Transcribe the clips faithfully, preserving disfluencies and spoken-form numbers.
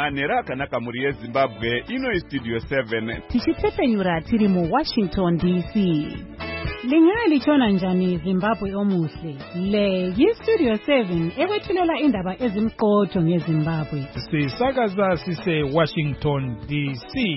Manera akanaka muri yeZimbabwe ino istudio seven. Tichitsepenyura tiri mu Washington D C. Lingali chona njani Zimbabwe omuhle. Le yistudio seven ekwethulela indaba ezimqotho ngeZimbabwe. Sisakaza sise Washington D C.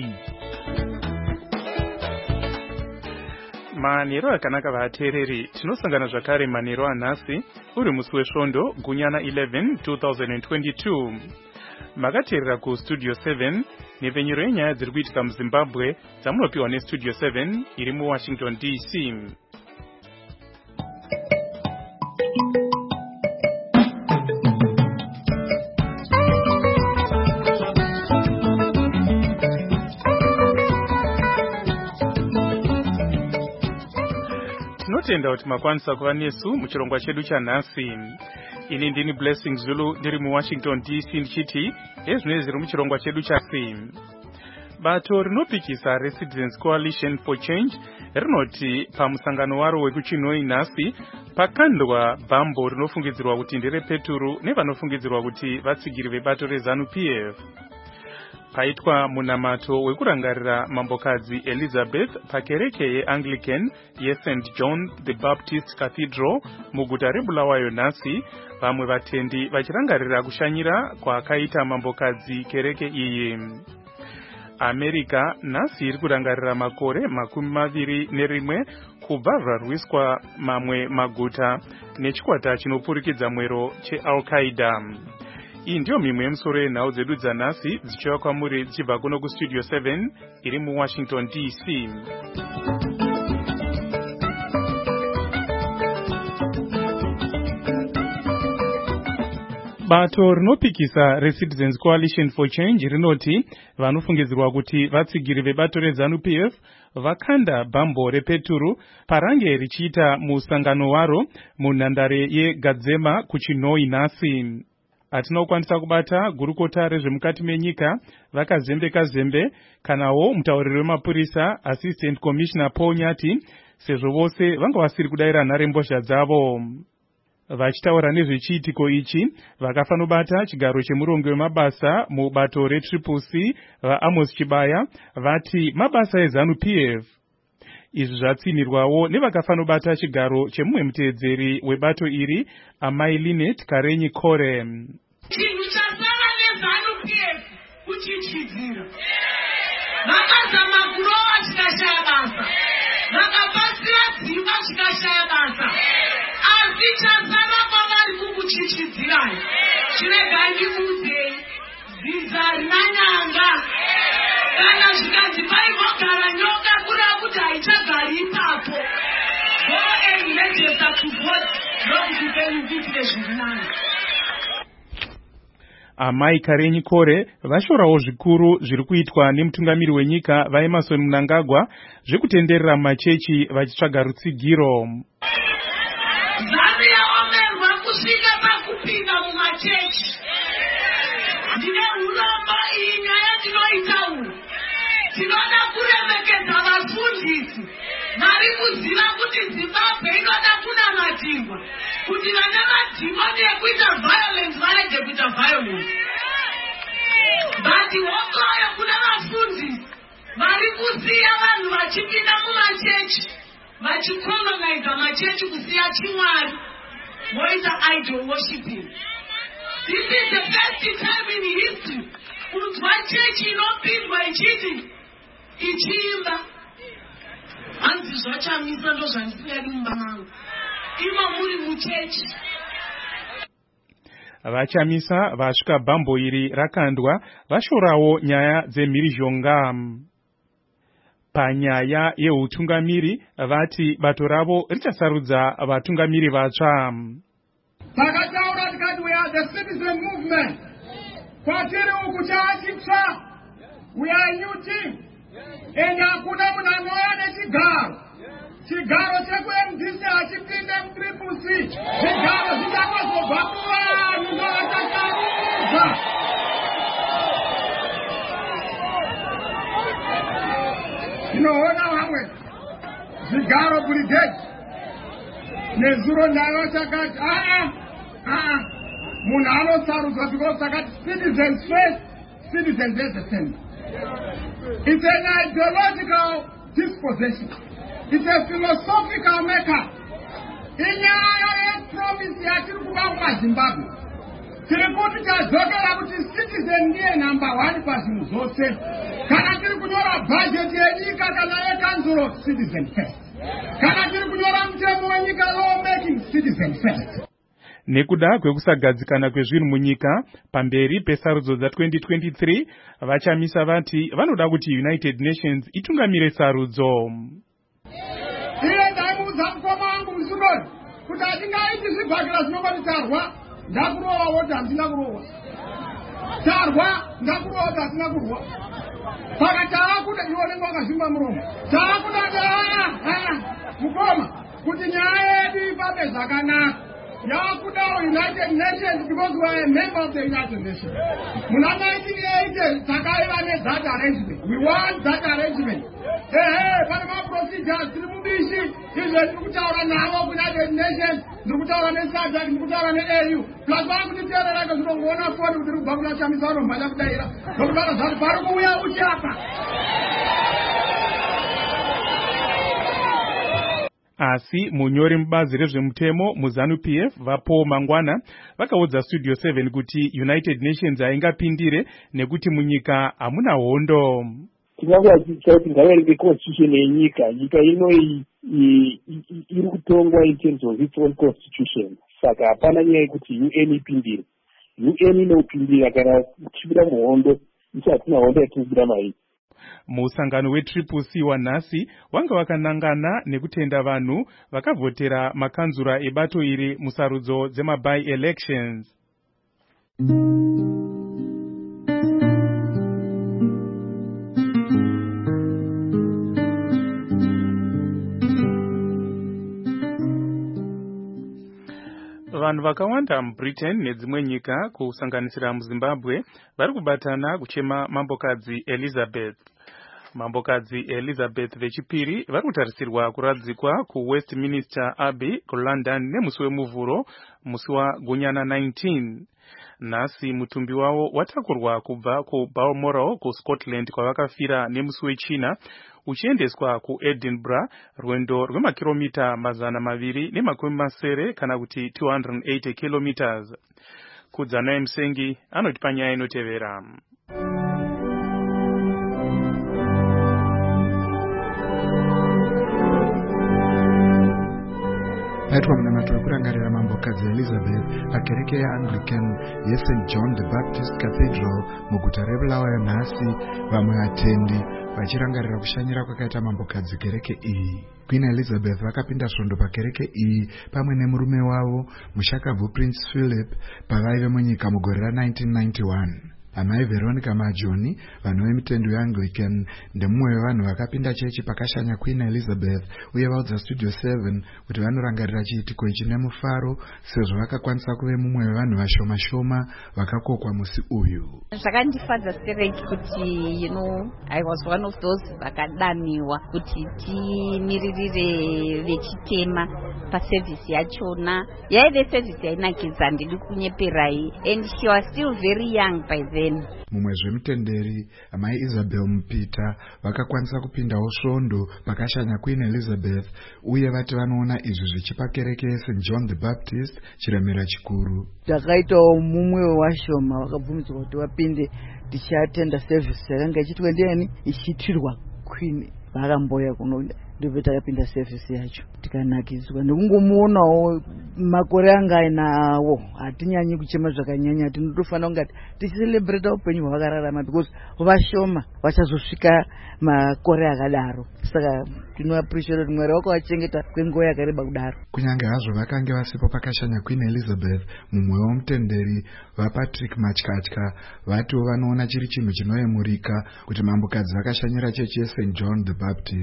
Manero akanaka vatereri tinosangana zvakare manero anhasi uri musi wesvondo gunyana eleven twenty twenty-two. Makateerera ku Studio seven nevenyero yenyaya dziri kuitika muZimbabwe dzamunopiwa neStudio seven iri muWashington D C. Tinotenda kuti makwanisa kuva nesu muchirongwa chedu chanhasi. Ini ndini Blessing Zulu ndiri muWashington D C ndichiti ezvinenge zviri muchirongwa chedu chasi. Bato rinopikisa reCitizens Coalition for Change rinoti pamusangano waro wekuChinoi nhasi pakandwa bhambo rinofungidzirwa kuti nderepeturu nevanofungidzirwa kuti vatsigiri vebato reZANU P F. Paitwa munamato wekurangarira mambokadzi Elizabeth pakereke yeAnglican yeSaint John the Baptist Cathedral muguta reBulawayo nhasi, vamwe vatendi vachirangarira kushanyira kwakaita mambokadzi kereke iyi. America nhasi iri kurangarira makore makumi maviri nerimwe kubva rarwiswa mamwe maguta nechikwata chinopurikidza mwero cheAl-Qaeda. Iyi ndiyo mimwe yemusoro yenhau dzedu dzanhasi dzichiva kwamuri dzichibva kuno kuStudio seven iri muWashington D C. Bato rinopikisa reCitizens Coalition for Change rinoti vanofungidzirwa kuti vatsigiri vebato reZANU P F vakanda bhambo repeturu parange richiita musangano waro munhandare yeGadzema kuChinoi nhasi. Hatina kukwanisa kubata gurukota rezvemukati menyika vakazembeka zembe kanawo mutauriri wemapurisa Assistant Commissioner Paul Nyati sezvo vose vanga vasiri kudaira nharembozha dzavo. Vachitaura nezvechiitiko ichi vakafanobata chigaro chemurongo wemabasa mubato reTriple C vaAmos Chibaya vati mabasa eZANU P F. Izvi zvatsinirwawo nevakafanobata chigaro chemumwe muteedzeri webato iri Amai Linet Karenyi Kore. Chinhu chasara neZANU P F kuchichidzira. Vakazama kurova chikashaya basa. Vakapasira dzimba chikashaya basa. Asi chasara pavari kukuchichidzirai. Chiregai ndikuudzei. Ziza rina nyanga. Kana zvikanzi paivogara nyoka kureva kuti haichagari ipapo. Go and register to vote. Ndokuti kuitire zvirinani. Amai Karenyi Kore vashorawo zvikuru zviri kuitwa nemutungamiri wenyika vaEmerson Mnangagwa zvekutenderera machechi vachitsvaga rutsigiro. ZANU yaomerwa kusvika pakupinda mumachechi. Ndine uramba iyi nyaya ndinoitaura. Tinoda kuremekedza vafundisi vari kuziva kuti Zimbabwe inoda kunamatirwa kuti vane matimba nekuita violence varege kuita violence. Bati hokoyo kuna vafundisi vari kusiya vanhu vachipinda mumachechi vachikolonaiza machechi kusiya chimwari voita idol worshiping. This is the first time in history kunzwa chechi inopindwa ichiti ichiimba. Hanzi zvachamisa ndo zvandisingadi mumba mangu. Imo muri muchechi. Vachamisa vasvika bhambo iri rakandwa vashorawo nyaya dzemhirizhonga. Panyaya yeutungamiri vati bato ravo richasarudza vatungamiri vatsva. Takataura tikati we are the citizen movement. Kwatiri uku chaachitsva. We are a new team. Ende hakuna munhu anouya nechigaro. Chigaro cheku-M D C hachipinde mu-Triple C. Zvigaro zvichakazobva kuvanhu ndovachakaruza. Tinoona vamwe zvigaro brigade nezuro nayo chakati aa aa munhu anosarudzwa because takati citizens first citizens as the same. It's an ideological disposition. It's a philosophical makeup. Inyaya ye-promise yatiri kuba kumaZimbabwe. Tiri kuti tazokera kuti citizen ndiye number one pazvinhu zvose. Kana tiri kunyora budget yenyika kana yekanzuro, citizen first. Kana tiri kunyora mutemo wenyika, law making, citizen first. Nekuda kwekusagadzikana kwezvinhu munyika pamberi pesarudzo dza twenty twenty-three, vachamisa vati vanoda kuti United Nations itungamire sarudzo. Iye ndaimuudza mukoma wangu musunori kuti hatingaiti zvibhakira zvinongoti tarwa ndakurowa woti handina kurowa, tarwa ndakurowa woti hatina kurwa. Saka taakuda iwe unenge wakazvimba muromo, taakuda aa mukoma kuti nyaya yedu ifambe zvakanaka. Yakuda United Nations because we are a member of the United Nations. Muna nineteen eighty takaiva ne that arrangement. We want that arrangement. Hey, hey, pane ma procedures tiri mubishi. Izvo tiri kutaura navo United Nations, tiri kutaura neSADC, tiri kutaura neA U. Plus vari kutiteerera kuzvinongoona foni kuti rikubva kuna Chamisa vanomhanya kudaira. Nokutaura zvati pari kuuya uchapa. Asi munyori mubazi rezvemutemo muZANU-P F vapo mangwana vakaudza Studio seven kuti United Nations haingapindire nekuti munyika hamuna hondo. Tinanga tichati ngavere constitution yenyika, nyika ino iri kutongwa in terms of its own constitution. Saka hapana nyaya yekuti U N ipindire. U N inopindira kana kuchibira muhondo, isatina hondo yatinobira mairi. Musangano weTriple C wanhasi wanga wakanangana nekutenda vanhu vakavhotera makanzura ebato iri musarudzo dzema-by elections. Vanhu vakawanda muBritain nedzimwe nyika kusanganisira muZimbabwe vari kubatana kuchema mambokadzi Elizabeth. Mambokadzi Elizabeth vechipiri vari kutarisirwa kuradzikwa kuWestminster Abbey kuLondon nemusi wemuvhuro musi waGunyana nineteen. Nhasi mutumbi wavo watakurwa kubva kuBalmoral kuScotland kwavakafira nemusi wechina uchiendeswa kuEdinburgh rwendo rwemakiromita mazana maviri nemakumi masere kana kuti two hundred eighty kilometers. Kudzana Msengi anoti panyaya inotevera. Paitwa munamato wekurangarira mambokadzi Elizabeth pakereke yeAnglican yeSaint John the Baptist Cathedral muguta reBulawayo nhasi, vamwe vatendi vachirangarira kushanyira kwakaita mambokadzi kereke iyi. Queen Elizabeth vakapinda svondo pakereke iyi pamwe nemurume wavo mushakabvu Prince Philip pavaive munyika mugore ra-nineteen ninety-one. Amai Veronica Majoni, vanhu vemitendo yeAnglican, ndemumwe wevanhu vakapinda chechi pakashanya Queen Elizabeth, uye vaudza Studio seven kuti vanorangarira chiitiko ichi nemufaro sezvo vakakwanisa kuve mumwe wevanhu vashoma shoma vakakokwa musi uyu. Zvakandifadza sereki kuti, you know, I was one of those vakadaniwa kuti timiririre vechitema pasevhisi yachona. Yaive sevhisi yainakidza, ndiri kunyeperai, and she was still very young by then. Mumwe zvemutenderi amai Isabel Mupita vakakwanisa kupindawo svondo pakashanya Queen Elizabeth, uye vati vanoona izvi zvichipa kereke yeSaint John the Baptist chiremera chikuru. Takaitawo mumwe washoma vakabvumidzwa kuti vapinde tichatenda service yakanga ichiitwa ndiani ichiitirwa Queen. Vakamboya kuno ndibve takapinda service yacho tikanakidzwa nekungomuonawo makore anga ainawo. Hatinyanyi kuchema zvakanyanya, tinotofanira kungati tichicelebrate upenyu hwakararama because vashoma vachazosvika makore akadaro. Saka tinoappreciate kuti Mwari wakavachengeta kwenguva yakareba kudaro. Kunyange hazvo vakange vasipo pakashanya Queen Elizabeth, mumwe womutenderi vaPatrick Matyatya vatiwo vanoona chiri chinhu chinoyemurika kuti mambokadzi vakashanyira chechi yeSaint John the Baptist.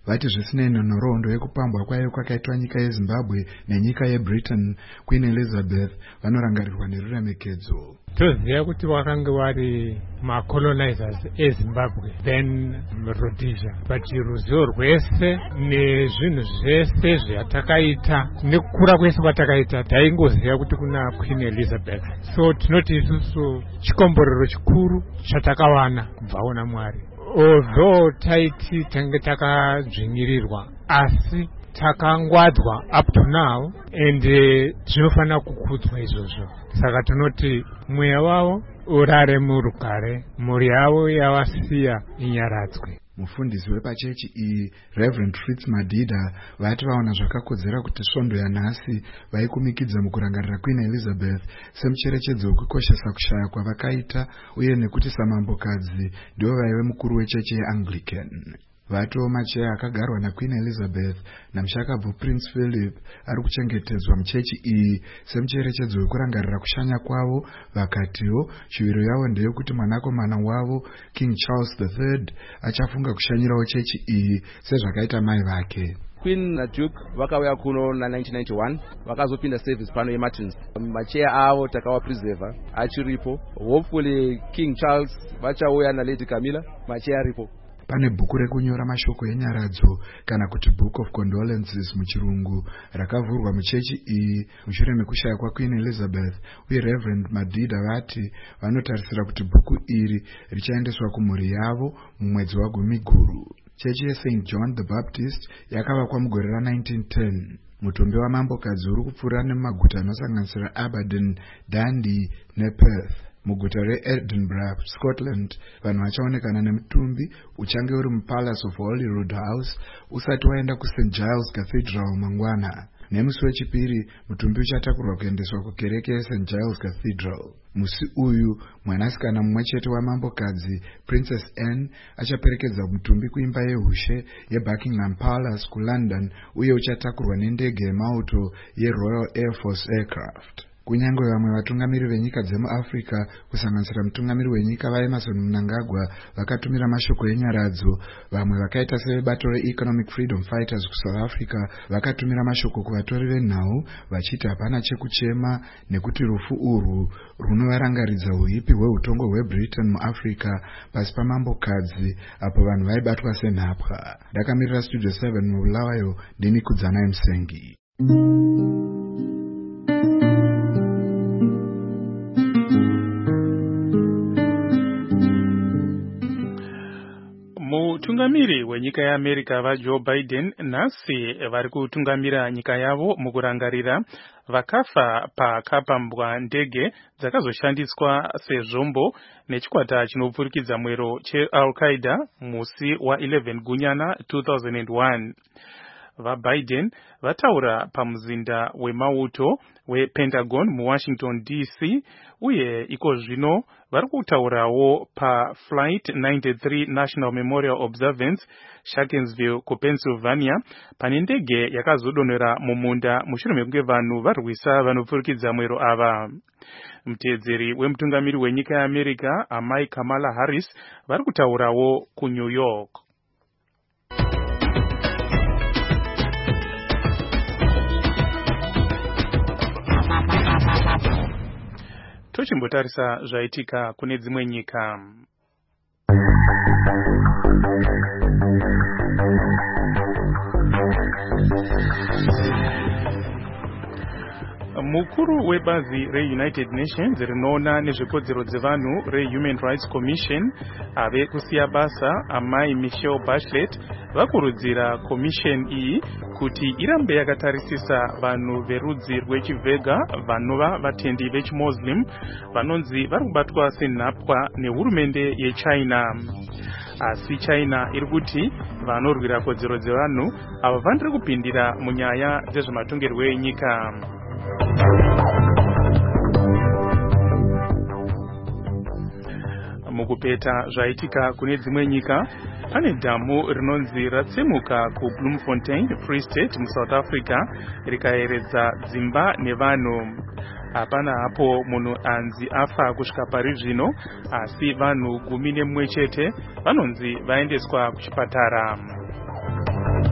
Vati zvisinei nhoroondo yekupambwa kwayo kwakaitwa nyika yeZimbabwe nenyika yeBritain, Queen Elizabeth vanorangarirwa neruremekedzo. Toziva kuti vakanga vari macolonizers eZimbabwe then Rhodesia, but ruzivo rwese nezvinhu zvese zvatakaita nekukura kwese kwatakaita taingoziva kuti kuna Queen Elizabeth. So tinoti isusu chikomborero chikuru chatakawana kubvaona Mwari. Although taiti tange takadzvinyirirwa asi takangwadzwa up to now and zvinofanira uh, kukudzwa izvozvo. Saka tinoti mweya wavo urare murugare, mhuri yavo yavasiya inyaradzwe. Mufundisi wepachechi iyi Reverend Fritz Madida vati vaona zvakakodzera kuti svondo yanhasi vaikumikidza mukurangarira Queen Elizabeth semucherechedzo wekukoshesa kushaya kwavakaita uye nekuti samambokadzi ndivo vaive mukuru wechechi yeAnglican. Vatiwo macheya akagarwa naQueen Elizabeth namushakabvu Prince Philip ari kuchengetedzwa muchechi iyi semucherechedzo wekurangarira kushanya kwavo. Vakatiwo shuviro yavo ndeyekuti mwanakomana wavo King Charles the third achafunga kushanyirawo chechi iyi sezvakaita mai vake. Queen na Duke vakauya kuno na nineteen ninety-one vakazopinda service pano yeMartins. Macheya avo takawa preserver achiripo. Hopefully King Charles vachauya na Lady Camilla macheya aripo. Pane bhuku rekunyora mashoko enyaradzo kana kuti Book of Condolences muchirungu rakavhurwa muchechi iyi mushure mekushaya kwaQueen Elizabeth, uye Reverend Madida vati vanotarisira kuti bhuku iri richaendeswa kumhuri yavo mumwedzi wagumi guru. Chechi yeSaint John the Baptist yakavakwa mugore ra nineteen ten. Mutumbi wamambokadzi uri kupfuura nemaguta anosanganisira Aberdeen, Dundee nePerth. Muguta reEdinburgh, Scotland, vanhu vachaonekana nemutumbi uchange uri muPalace of Holyrood House usati waenda kuSaint Giles Cathedral mangwana. Nemusi wechipiri mutumbi uchatakurwa kuendeswa kukereke yeSaint Giles Cathedral. Musi uyu mwanasikana mumwe chete wamambokadzi Princess Anne achaperekedza mutumbi kuimba yeushe yeBuckingham Palace kuLondon uye uchatakurwa nendege yemauto yeRoyal Air Force Aircraft. Kunyange vamwe vatungamiri venyika dzemuAfrica kusanganisira mutungamiri wenyika vaEmerson Mnangagwa vakatumira mashoko enyaradzo, vamwe vakaita sevebato reEconomic Freedom Fighters kuSouth Africa vakatumira mashoko kuvatori venhau vachiti hapana chekuchema nekuti rufu urwu runovarangaridza uipi hweutongo hweBritain muAfrica pasi pamambokadzi apo vanhu vaibatwa senhapwa. Ndakamirira Studio seven mubulawayo ndini Kudzanai Musengi. Mutungamiri wenyika yeAmerica vaJoe Biden nhasi vari kutungamira nyika yavo mukurangarira vakafa pakapambwa ndege dzakazoshandiswa sezvombo nechikwata chinopfurikidza mwero cheAl-Qaeda musi wa eleven gunyana two thousand one. VaBiden vataura pamuzinda wemauto wePentagon muWashington D C uye iko zvino vari kutaurawo paFlight ninety-three National Memorial Observance Sharkensville kuPennsylvania pane ndege yakazodonhera mumunda mushure mekunge vanhu varwisa vanopfurikidza mwero ava. Mutedzeri wemutungamiri wenyika yeAmerica amai Kamala Harris vari kutaurawo kuNew York. Tochimbotarisa zvaitika kune dzimwe nyika. Mukuru webazi reUnited Nations rinoona nezvekodzero dzevanhu reHuman Rights Commission ave kusiya basa amai Michelle Bachelet vakurudzira commission iyi kuti irambe yakatarisisa vanhu verudzi rwechivhega vanova vatendi vechiMuslim vanonzi vari kubatwa senhapwa nehurumende yeChina. Asi China iri kuti vanorwira kodzero dzevanhu ava vandiri kupindira munyaya dzezvematongerwo enyika. Mukupeta zvaitika kune dzimwe nyika, pane dhamu rinonzi ratsemuka kuBloemfontein Free State muSouth Africa rikaeredza dzimba nevanhu. Hapana hapo munhu anzi afa kusvika pari zvino, asi vanhu gumi nemumwe chete vanonzi vaendeswa kuchipatara.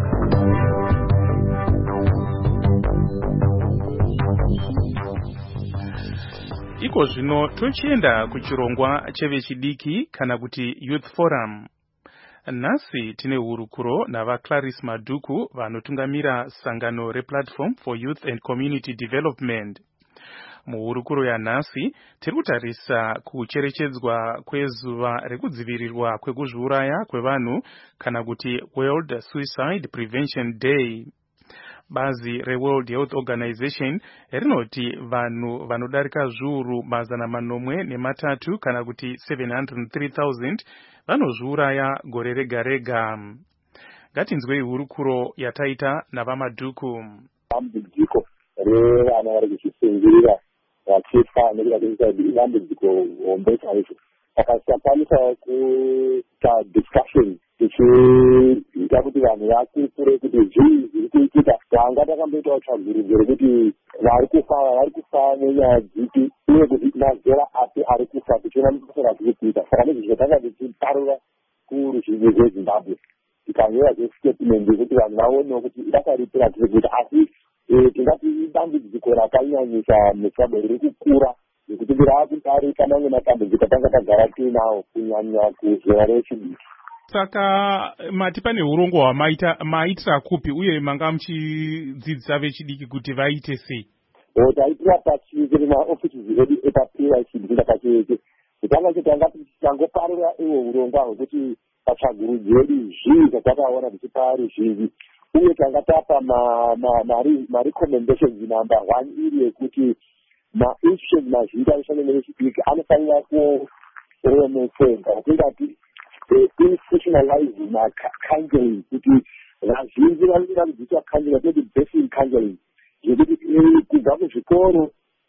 iko zvino tochienda kuchirongwa chevechidiki kana kuti Youth Forum. Nhasi tine hurukuro nava Clarice Madhuku vanotungamira sangano rePlatform for Youth and Community Development. Muhurukuro yanhasi tiri kutarisa kucherechedzwa kwezuva rekudzivirirwa kwekuzviuraya kwevanhu kana kuti World Suicide Prevention Day. Bazi reWorld Health Organization rinoti vanhu vanodarika zviuru mazana manomwe nematatu kana kuti seven hundred three thousand vanozviuraya gore rega rega. Ngatinzwei hurukuro yataita navaMadhuku. Dambudziko revana vari kuchisungirira vachifa nekuda kwekuita dambudziko hombe chaizvo. Saka tikakwanisa kuita discussion tichiita kuti vanhu vakukure kuti zvii zviri kuitika. Tanga takamboitawo tsvagurudzo rekuti vari kufa vari kufa nenyaya dzipi uye kuti mazera api ari kufa tichiona mabasa ratiri kuita. Saka nezvizvo tanga tichiparura kuruzhinji rweZimbabwe tikanyora zvestatement yekuti vanhu vaonewo kuti basa ripi ratiri kuita. Asi tingati dambudziko rakanyanyisa muZimbabwe riri kukura nekuti raakudarika mamwe matambudziko tanga tagara tiinawo kunyanya kuzera rechidiki. Saka mati pane urongo hwamaita maitira kupi uye manga muchidzidzisa vechidiki kuti vaite sei? Taitira pachiri maoffices edu epaPI chidikunda pacheke. Kutanga chitanga titangoparura iwo urongwa hwekuti patsvagurudzo yedu zvii zvatakaona tichipa ruzhinji. Uye tanga tapa marecommendations number one iri yekuti ma-institutions mazhinji anoshanda nevechidiki anofanira kuremekedza kungati institutionalizing counseling kuti vazhinji vanoda kudzidziswa counseling atoti basic counseling zvekuti kubva kuzvikoro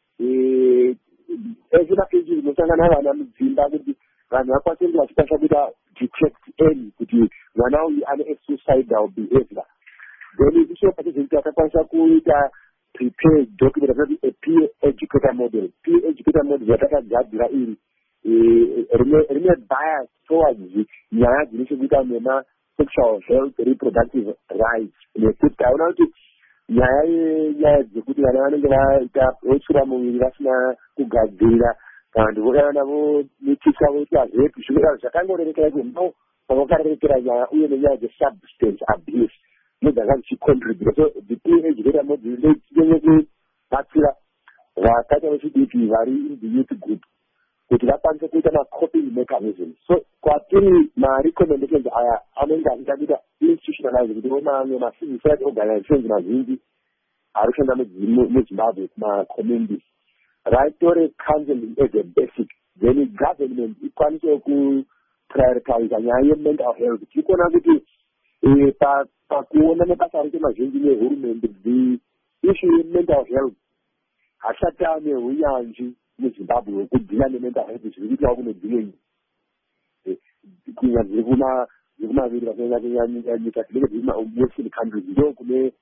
ese maenjini inosangana vana mudzimba kuti vanhu vakwanise kuti vachikwanisa kuita detect early kuti mwana uyu ane suicidal behavior. Then isho pachizvekuti akakwanisa kuita prepare document akati a peer educator model. Peer educator model yatakagadzira iri rine bias towards nyaya dzine chekuita nema sexual health reproductive rights. Nekuti taona kuti nyaya yenyaya dzekuti vana vanenge vaita vochura muviri vasina kugadzira vantu vokana navo mitiswa voti hazvepi zvinoita zvakangorerekera kuti no vakarerekera nyaya uye nenyaya dzesubstance abuse nedzanga dzichicontribute. So the peer educator model ndechinye kubatsira vakaita vechidiki vari in the youth group kuti vakwanise kuita ma-coping mechanism. So kwatiri ma-recommendations aya anenge achiita kuita institutionalize kuti vomamwe ma-civil society organizations mazhinji ari kushanda muZimbabwe kuma-communities vaitore counseling as a basic, then government ikwanise kuprioritize nyaya ye-mental health. Tiri kuona kuti pakuona mabasa rite mazhinji nehurumende the issue ye-mental health hasati ane unyanzvi muZimbabwe wekudhila ne-mental health zviri kuitawo kune dzimwe kunyanya dziri kumaviri vakanyanya nyika dzinenge dziri ma-western countries ndo kune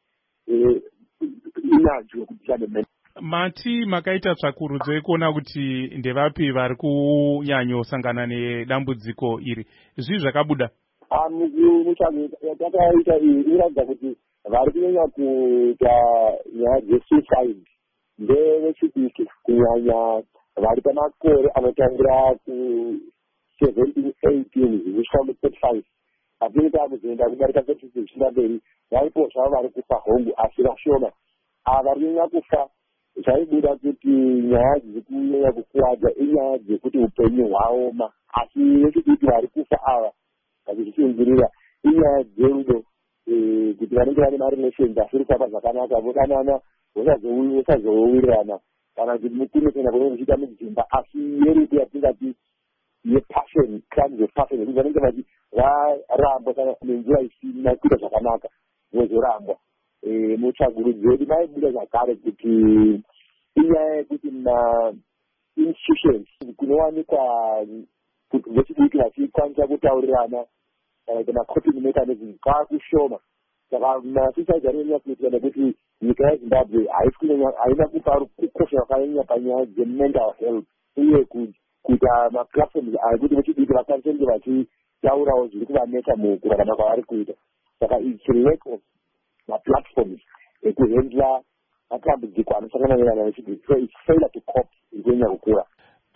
unyanzvi wekudhila ne-mental. Mati makaita tsvakurudzo yekuona kuti ndevapi vari kunyanyosangana nedambudziko iri, zvii zvakabuda? Mutsvagurudzo yatakaita iyi inoratidza kuti vari kunyanya kuita nyaya dzesuicide ndevechidiki kunyanya vari pamakore anotangira ku-seventeen eighteen zvichika mu-thirty-five apini takuzoenda kudarika thirty zvichina mberi varipo zvavo vari kufa hongu asi vashoma. Ava vari kunyanya kufa zvaibuda kuti nyaya dziri kunyanya kukuwadza inyaya dzekuti upenyu hwaoma, asi vechidiki vari kufa ava vachizvisungirira inyaya dzerudo kuti vanenge vane marelations asiri kufa zvakanaka vodanana vosazowirirana kana kuti mukuru kana kunenge kuchiita mudzimba asi yerudo yatingati yepassion crimes of passion yekuti vanenge vachi varambwa kana nenzira isina kuita zvakanaka vozorambwa. Mutsvagurudzo yedu maibuda zvakare kuti inyaya yekuti ma-institutions kunowanikwa vechidiki vachikwanisa kutaurirana kana kuti ma-coping mechanism kwaakushoma. Saka masuicide anonyanya kuitika nekuti nyika yeZimbabwe haina kupa kukosha kwakanyanya panyaya dze-mental health uye kuita ma-platforms akuti vechidiki vakwanise kunge vachitaurawo zviri kuvanetsa mukurarama kwavari kuita. Saka it's a lack of ma-platforms ekuhandla matambudziko anosangana nevana vechidiki. So it's failure to cope iri kunyanya kukura.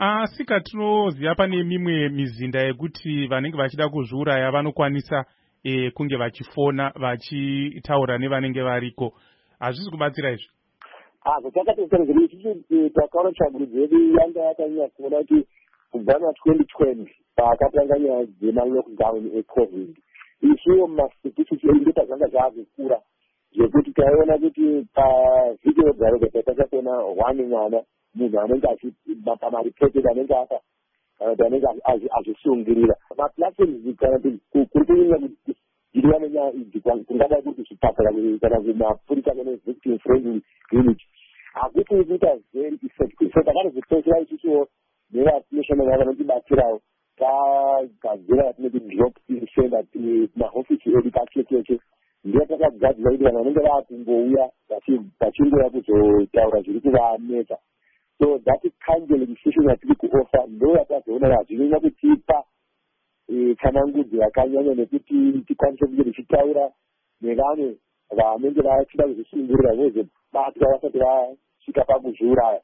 asi katinoziva pane mimwe mizinda yekuti vanenge vachida kuzviuraya vanokwanisa e, kunge vachifona vachitaura nevanenge variko. Hazvisi kubatsira izvi? Zvatakatosarezera ichichi takaona tsvagurudzo yedu yanga yakanyanya kuona kuti kubva na-twenty twenty pakatanga nyaya dzema-lockdown ecovid, isiwo mumastatistics edu ndopazvanga zvaakukura zvekuti taiona kuti pavhiki roga roga tatakaona one mwana munhu anenge pamaripeted anenge afa kana kuti anenge azvisungirira. Maplatforms kana kuri kunyanya kudiwa nenyaya idzi kungada kuti zvipatara kana kumapurisa kune victim friendly unit hakuti kuita very effective. So takatozopedzera ichichiwo nevanational vanotidetserawo tagadzira yatinoti drop in center mahofisi edu pachecheche ndiyo takagadzira kuti vanhu vanenge vaakungouya vachingouya kuzotaura zviri kuvanetsa. So that kind of legislation yatiri kuofa ndo yatazoona yazvinonyanya kutipa tsanangudzo yakanyanya nekuti tikwanise kunge tichitaura nevamwe vanenge vachida kuzvisungurira vozobatwa vasati vasvika pakuzviuraya.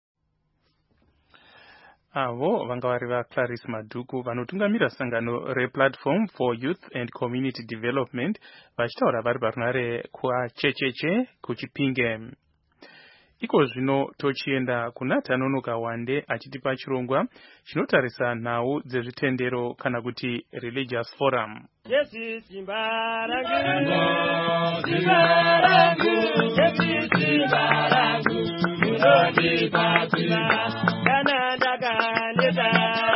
Avo vanga vari vaClarice Madhuku vanotungamira sangano rePlatform for Youth and Community Development vachitaura vari parunare kwachecheche kuChipinge. Iko zvino tochienda kuna Tanonoka Wande achitipa chirongwa chinotarisa nhau dzezvitendero kana kuti Religious Forum. Yesi simbarangu, simbarangu, yesi simbarangu, munodi papila, kana ndakaneta,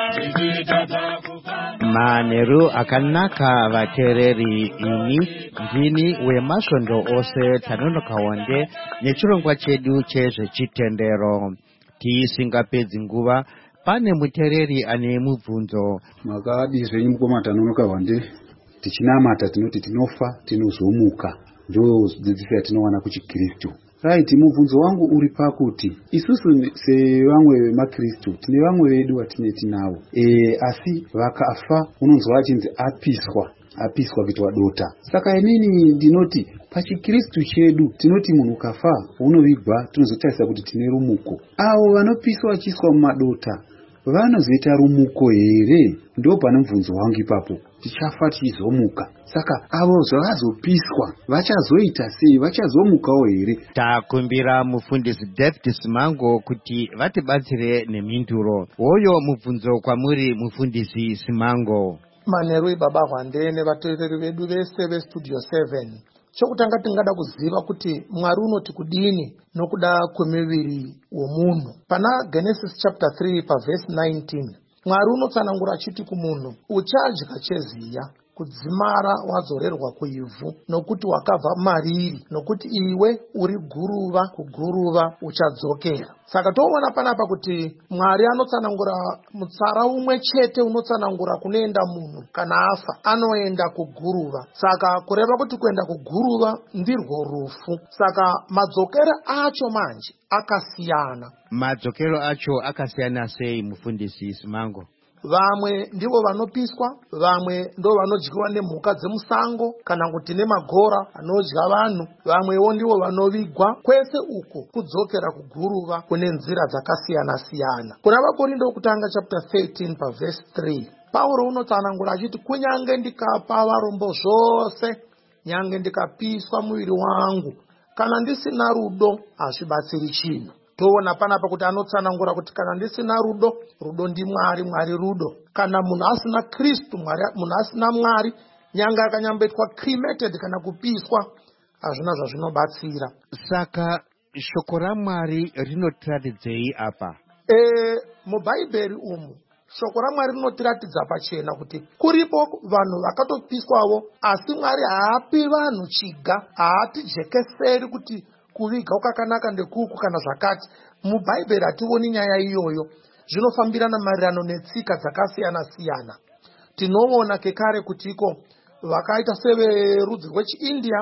izitata kufa. Maneru akanaka vatereri ini ndini wemasvondo ose Tanonoka Wande nechirongwa chedu chezvechitendero. Tisingapedzi nguva pane mutereri ane mubvunzo. Makadi zvenyu mukoma Tanonoka Wande tichinamata tinoti tinofa tinozomuka ndo dzidziso yatinowana kuchiKristu. Right, mubvunzo wangu uri pakuti isusu sevamwe vemakristu tine vamwe vedu vatine tinavo e, asi vakafa unonzwa achinzi apiswa apiswa kuitwa dota. Saka inini ndinoti pachiKristu chedu tinoti munhu kafa unovigwa tinozotarisa kuti tine rumuko. Avo vanopiswa vachiswa mumadota vanozoita rumuko here? Ndo pane mubvunzo wangu ipapo. Tichafa tichizomuka. Saka avo zvavazopiswa vachazoita sei? Vachazomukawo here? Takumbira mufundisi David Simango kuti vatibatsire nemhinduro. Oyo mubvunzo kwamuri mufundisi Simango. Maneru baba Wande nevateereri vedu vese veStudio seven. Chokutanga tingada kuziva kuti Mwari unoti kudini nokuda kwemiviri womunhu. Pana Genesis chapter three pa verse nineteen. Mwari unotsanangura achiti kumunhu, uchadya cheziya, kudzimara wadzorerwa kuivhu, nokuti wakabva mariri, nokuti iwe uri guruva, kuguruva uchadzokera. Saka toona panapa kuti Mwari anotsanangura mutsara umwe chete unotsanangura kunoenda munhu kana afa, anoenda kuguruva. Saka kureva kuti kuenda kuguruva ndirwo rufu. Saka madzokero acho manje akasiyana. Madzokero acho akasiyana sei mufundisi Simango? Vamwe ndivo vanopiswa, vamwe ndo vanodyiwa nemhuka dzemusango kana kuti nemagora anodya vanhu, vamwewo ndivo vanovigwa. Kwese uko kudzokera kuguruva kune nzira dzakasiyana siyana. Kuna vaKorindo kutanga chapter thirteen pa verse three. Pauro unotsanangura achiti kunyange ndikapa varombo zvose, nyange ndikapiswa muviri wangu, kana ndisina rudo hazvibatsiri chinhu. Toona panapa kuti anotsanangura kuti kana ndisina rudo, rudo ndi Mwari, Mwari rudo. Kana munhu asina Kristu, Mwari, munhu asina Mwari, nyanga akanyambetwa cremated kana kupiswa, hazvina zvazvinobatsira. Saka shoko raMwari rinotiratidzei apa? E, mubhaibheri umu shoko raMwari rinotiratidza pachena kuti kuripo vanhu vakatopiswawo, asi Mwari haapi vanhu chiga, haatijekeseri kuti kuviga kwakanaka ndekuku kana zvakati. Mubhaibheri hationi nyaya iyoyo. Zvinofambirana maererano netsika dzakasiyana siyana. Tinoona kekare kutiko vakaita severudzi rwechiIndia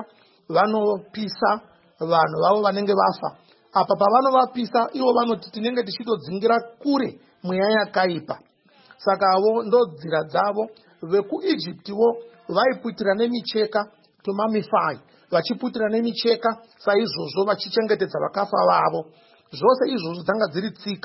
vanopisa vanhu vavo vanenge vafa. Apa pavanovapisa ivo vanoti tinenge tichitodzingira kure mweya yakaipa. Saka avo ndo nzira dzavo. VekuIjiptiwo vaiputira nemicheka tumamifai, vachiputira nemicheka saizvozvo vachichengetedza vakafa vavo. Zvose izvozvo dzanga dziri tsika.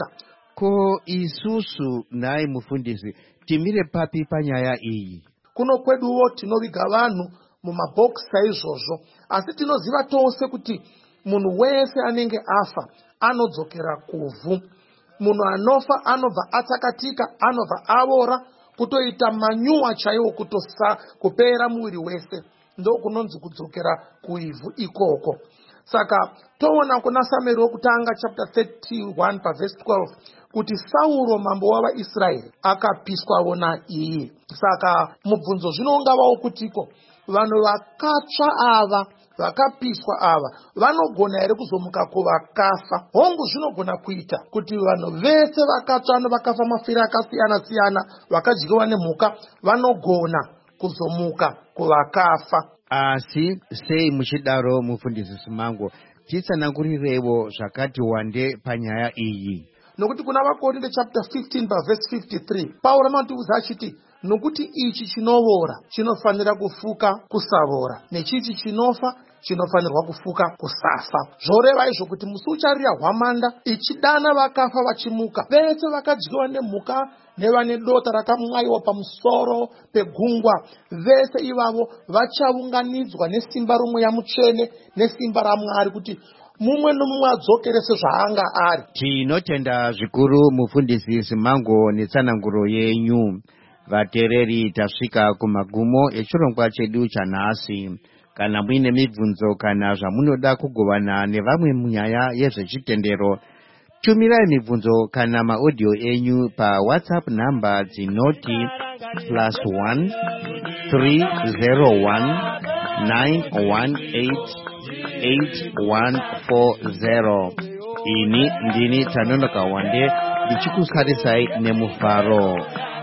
Ko isusu naye mufundisi timire papi panyaya iyi? Kuno kweduwo tinoviga vanhu mumabhokisi saizvozvo, asi tinoziva tose kuti munhu wese anenge afa anodzokera kuvhu. Munhu anofa anobva atsakatika, anobva avora kutoita manyuwa chaiwo, kutosa kupera muviri wese, ndo kunonzi kudzokera kuivhu ikoko. Saka toona kuna Samueri wokutanga chapter thirty-one paverse twelve kuti Sauro mambo wavaIsraeri akapiswawo naiye. Saka mubvunzo zvinongavawo kutiko vanhu vakatsva ava vakapiswa ava vanogona here kuzomuka kuvakafa? Hongu zvinogona kuita kuti vanhu vese vakatsva nevakafa mafiro akasiyana siyana vakadyiwa nemhuka vanogona kuzomuka kuvakafa. Asi sei muchidaro mufundisi Simango, titsanangurirewo zvakati wande panyaya iyi. Nokuti kuna vaKorinde chapter fifteen verse fifty-three Pauro anatiudza achiti nokuti ichi chinovora chinofanira kufuka kusavora, nechichi chinofa chinofanirwa kufuka kusafa. Zvoreva izvo kuti musi ucharira hwamanda ichidana vakafa vachimuka, vese vakadyiwa nemhuka nevane dota rakamwaiwa pamusoro pegungwa, vese ivavo vachaunganidzwa nesimba romweya mutsvene nesimba raMwari kuti mumwe nomumwe adzokere sezvaanga ari. Tinotenda zvikuru mufundisi Simango netsananguro yenyu. Vatereri tasvika kumagumo echirongwa chedu chanhasi. Kana muine mibvunzo kana zvamunoda kugovana nevamwe munyaya yezvechitendero, tumirai mibvunzo kana maaudio enyu pa WhatsApp namba dzinoti plus one three zero one nine one eight eight one four zero. Ini ndini Tanonoka Wande ndichikusarisai nemufaro.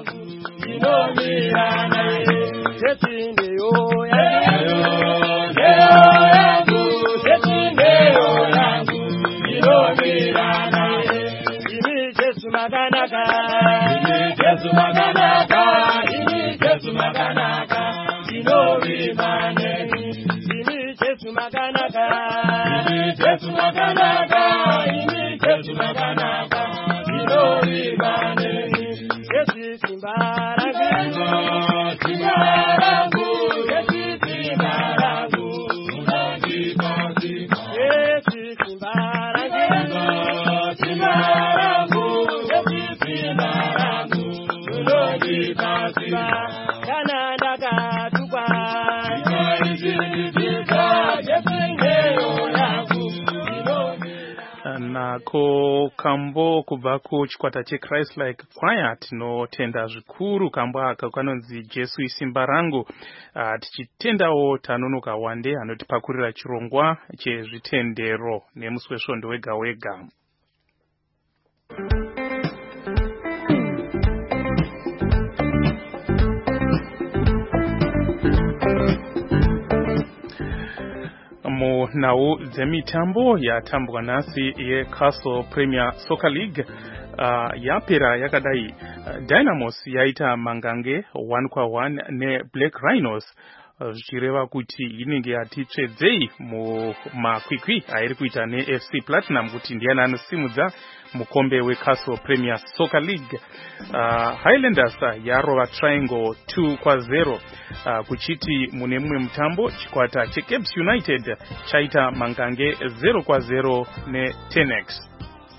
Nako kambo kubva kuchikwata cheChrist Like Choir tinotenda zvikuru kambo aka kanonzi Jesu isimba rangu. Uh, tichitendawo Tanonoka Wande anotipakurira chirongwa chezvitendero nemusi wesvondo wega wega. Munhau dzemitambo yatambwa nhasi yeCastle Premier Soccer League uh, yapera yakadai. uh, Dynamos yaita mangange one kwa one neBlack Rhinos, zvichireva uh, kuti inenge yatitsvedzei mumakwikwi airi kuita neF C Platinum kuti ndiani anosimudza mukombe weCastle Premier Soccer League. uh, Highlanders yarova Triangle two kwa zero. uh, kuchiti mune mumwe mutambo chikwata cheCapes United chaita mangange zero kwa zero neTenex.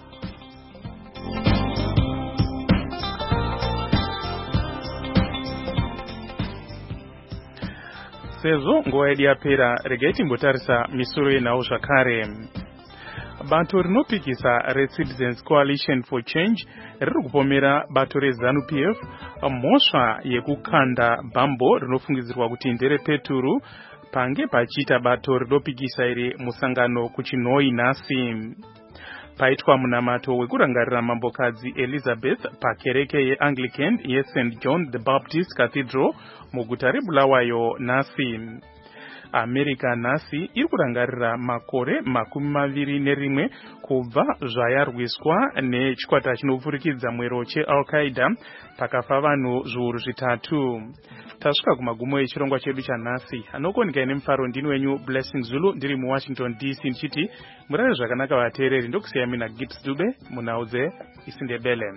Sezvo nguva yedu yapera, regai timbotarisa misoro yenhau zvakare. Bato rinopikisa reCitizens Coalition for Change riri kupomera bato reZANU-P F mhosva yekukanda bhambo rinofungidzirwa kuti nderepeturu pange pachiita bato rinopikisa iri musangano kuChinhoi nhasi. Paitwa munamato wekurangarira mambokadzi Elizabeth pakereke yeAnglican yeSaint John the Baptist Cathedral muguta reBulawayo nhasi. America nhasi iri kurangarira makore makumi maviri nerimwe kubva zvayarwiswa nechikwata chinopfurikidza mwero cheAl-Qaeda pakafa vanhu zviuru zvitatu. Tasvika kumagumo echirongwa chedu chanhasi. Anokoneka ine mufaro ndini wenyu Blessing Zulu ndiri muWashington D C ndichiti murare zvakanaka vateereri. Ndokusiya mina Gibbs Dube munhau dzeIsindebele.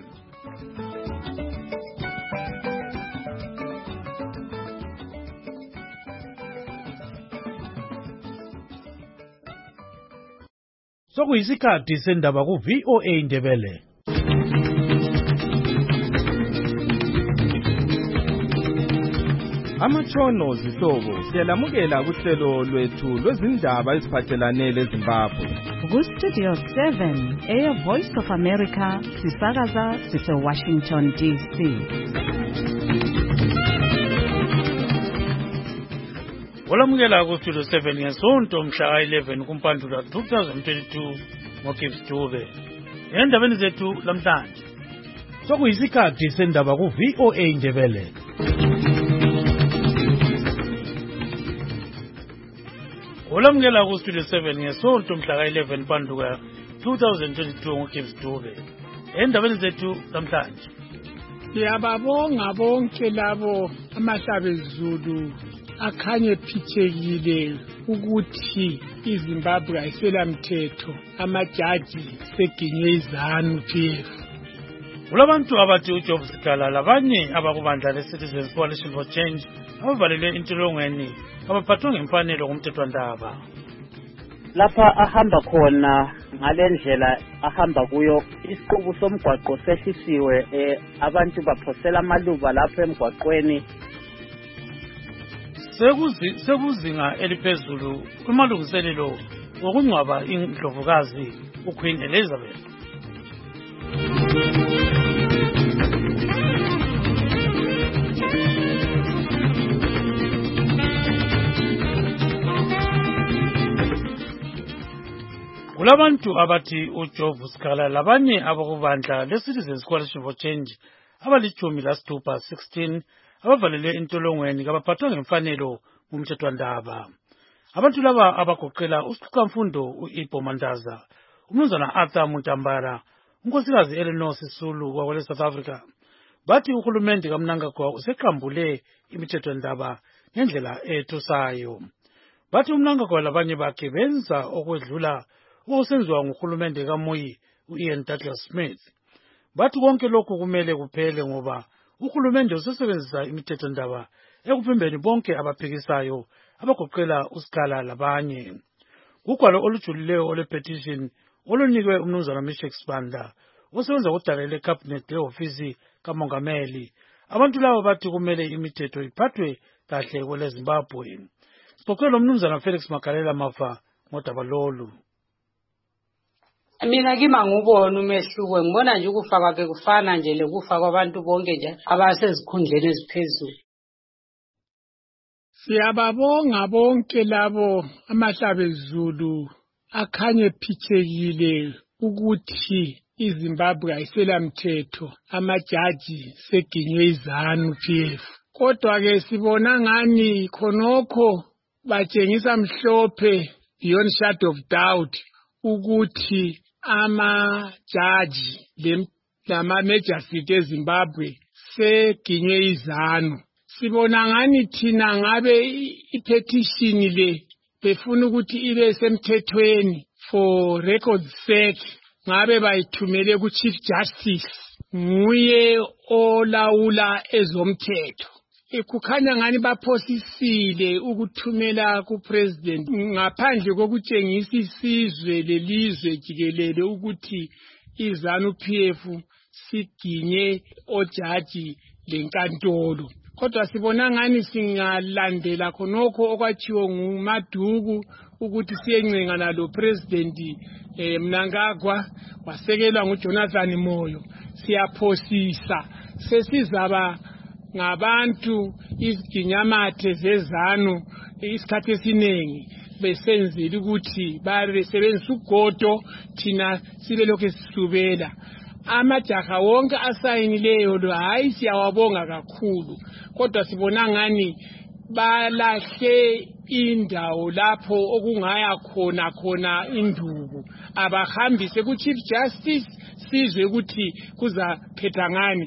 Sokuyisikhathi sendaba ku V O A Ndebele. Amatshono zihlobo siyalamukela kuhlelo lwethu lwezindaba eziphathelane leZimbabwe. Ku Studio seven, Air Voice of America, sisakaza sise Washington D C. Olamukela ku Studio seven ngesonto mhla eleven kuMpandula two thousand twenty-two ngoGibbs Dube. Endabeni zethu lamhlanje. Sokuyisikhathi sendaba ku V O A Ndebele. Olamukela ku Studio seven ngesonto mhla eleven Mpandula two thousand twenty-two ngoGibbs Dube. Endabeni zethu lamhlanje. Siyababonga bonke labo amahlabezulu akhanye phithekile ukuthi iZimbabwe ayisela mthetho, amajaji seginye izanu P F. Kulabantu abathi uJob Sikala labanye abakubandla leCitizens Coalition for Change abavalele intolongweni abaphathwe ngemfanelo kumthethwandaba. Lapha ahamba khona ngalendlela ahamba kuyo isiqubu somgwaqo sehlisiwe, eh abantu baphosela amaluba lapha emgwaqweni. Sekuzi sekuzinga eliphezulu kumalungiselelo okungcwaba indlovukazi uQueen Elizabeth. Kulabantu abathi uJob Sikala labanye abakubandla leCitizens Coalition for Change abalichumi lasithupha sixteen abavalele intolongweni kabaphathwe ngemfanelo kumthethwandaba. Abantu laba abagoqela uSiqamfundo uIbo Mandaza, umnumzana Arthur Muntambara, unkosikazi Eleanor Sisulu wakwele South Africa. Bathi uhulumende kaMnangagwa useqambule imithethwandaba ngendlela ethusayo. Bathi uMnangagwa labanye bakhe benza okwedlula okusenziwa nguhulumende kaMoyi uIan Douglas Smith. Bathi konke lokhu kumele kuphele ngoba uhulumende usesebenzisa imithethwandaba ekuphimbeni bonke abaphikisayo abagoqela uSikala labanye. Ugwalo olujulileyo olwepetition olunikwe umnumzana Meshek Sibanda osebenza kudala leCabinet leofisi kaMongameli. Abantu labo bathi kumele imithetho iphathwe kahle kwele Zimbabwe. Sipokelo umnumzana Felix Makalela Mafa ngodaba lolu. Mina kima ngubona umehluko, ngibona nje ukufa kwakhe kufana nje lekufa kwabantu bonke nje abasezikhundleni eziphezulu. Siyababonga bonke labo amahlabezulu akhanye phithekile ukuthi iZimbabwe ayisela mthetho, amajaji seginye izanu P F. Kodwa ke sibona ngani khonokho batshengisa mhlophe beyond shadow of doubt ukuthi amajaji lama magistrate eZimbabwe seginye izanu. Sibona ngani thina ngabe ipetition le befuna ukuthi ibe semthethweni for record sake, ngabe bayithumele ku Chief Justice, nguye olawula ezomthetho. Kukhanya ngani baphosisile ukuthumela ku president ngaphandle kokutshengisa isizwe lelizwe jikelele ukuthi izanu P F siginye ojaji lenkantolo. Kodwa sibona ngani singalandela khonokho okwachiwo nguMaduku ukuthi siyencenga nalo president eh, Mnangagwa wasekelwa nguJonathan Moyo, siyaphosisa sesizaba ngabantu iziginyamathe zezanu isikhathi esiningi besenzile ukuthi babe sebenzisa ugodo thina sibe lokho sisubela. Amajaha wonke asayinileyo lo hayi siyawabonga kakhulu, kodwa sibona ngani balahle indawo lapho okungaya khona khona induku abahambise ku Chief Justice sizwe ukuthi kuzaphetha ngani.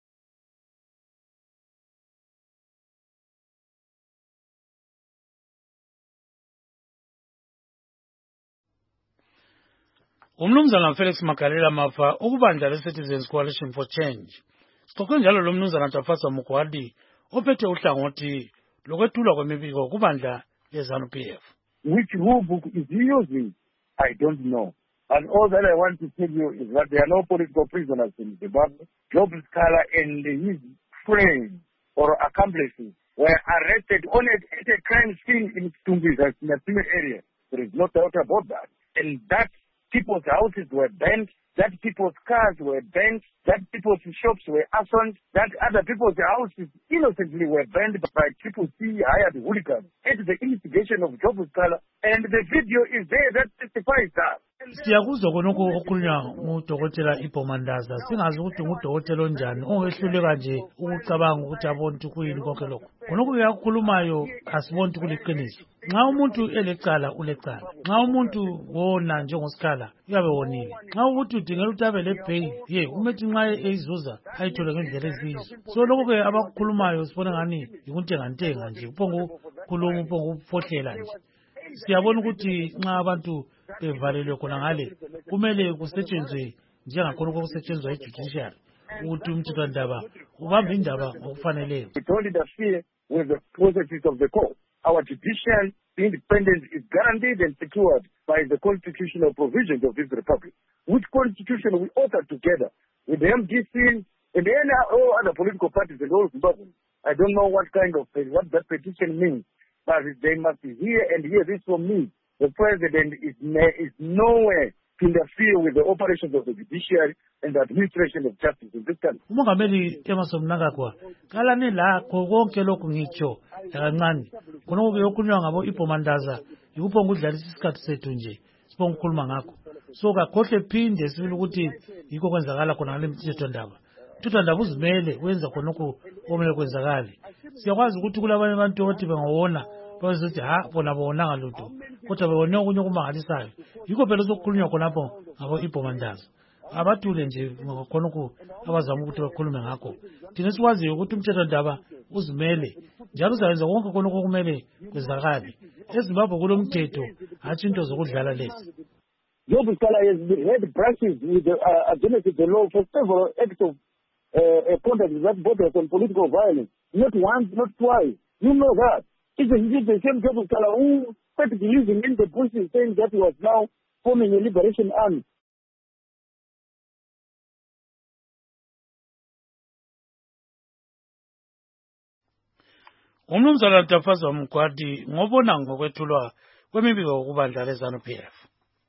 Umnumzana Felix Magalela Mafa ukubandla le-Citizens Coalition for Change. Sixoxe njalo lo mnumzana Tafasa Mugwadi ophethe uhlangothi lokwethulwa kwemibiko kubandla le-ZANU P F. Which rule book is he using? I don't know. And all that I want to tell you is that there are no political prisoners in Zimbabwe. Job Scala and his friends or accomplices were arrested on a, at a crime scene in Tumbisa, in a similar area. There is no doubt about that. And that people's houses were burnt, that people's cars were burnt, that people's shops were arson, that other people's houses innocently were burned by Triple C hired hooligans. It's the instigation of Job Scala, and the video is there that testifies that. Siyakuzwa konoko okukhulunywa ngudokotela Ipomandaza singazi ukuthi ngudokotela onjani ongehluleka nje ukucabanga ukuthi abantu kuyini konke lokho. Konoko uyakhulumayo asiboni ukuthi kuliqiniso. Nxa umuntu elecala ulecala. Nxa umuntu wona njengosikhala uyabe wonile. Nxa ukuthi udingela ukuthi abe lebhail ye umethi nxa eyizuza ayithole ngendlela eziyizo. So lokho ke abakukhulumayo sibona ngani yikuntenga ntenga nje uphongo khuluma uphongo uphohlela nje. Siyabona ukuthi nxa abantu bevalelwe khona ngale kumele kusetshenzwe njengakhona okusetshenzwa ejudiciary ukuthi umthethwandaba ubambe indaba ngokufaneleyo. We don't interfere with the processes of the court. Our judicial independence is guaranteed and secured by the constitutional provisions of this republic, which constitution we authored together with the M D C and any all other political parties and all Zimbabweans. I don't know what kind of what that petition means, but they must hear and hear this from me. The president is, is nowhere to interfere with the operations of the judiciary and the administration of justice in this country. Umongameli Emerson Mnangagwa kalane la konke lokhu ngitsho kancane konke yokunywa ngabo Ipomandaza yikuphonga udlalisa isikhathi sethu nje sibonga ukukhuluma ngakho so kakhohle phinde sibili ukuthi yiko kwenzakala khona ngale mthetho ndaba mthetho ndaba uzimele wenza khona lokho omele kwenzakala. Siyakwazi ukuthi kulabanye abantu othi bengawona bazothi ha bona bona ngalutho kodwa bebone okunye okumangalisayo yiko phela sokukhulunywa khonapho ngabo Ipomandaza abathule nje khona ukho abazama ukuthi bakhulume ngakho. Thina sikwaziyo ukuthi umthetho ndaba uzimele njalo uzayenza konke khona okumele kwenzakale eZimbabwe kulomthetho hathi into zokudlala lezi. Job Scala has had brushes with the, uh, against the law for several acts of uh, conduct that borders on political violence, not once, not twice. You know that. It's the same Job Scala who started believing in the bushes saying that he was now forming a liberation army. Umnumzana Tafasa Mugwadi ngobona ngokwethulwa kwemibiko kubandla le-ZANU P F.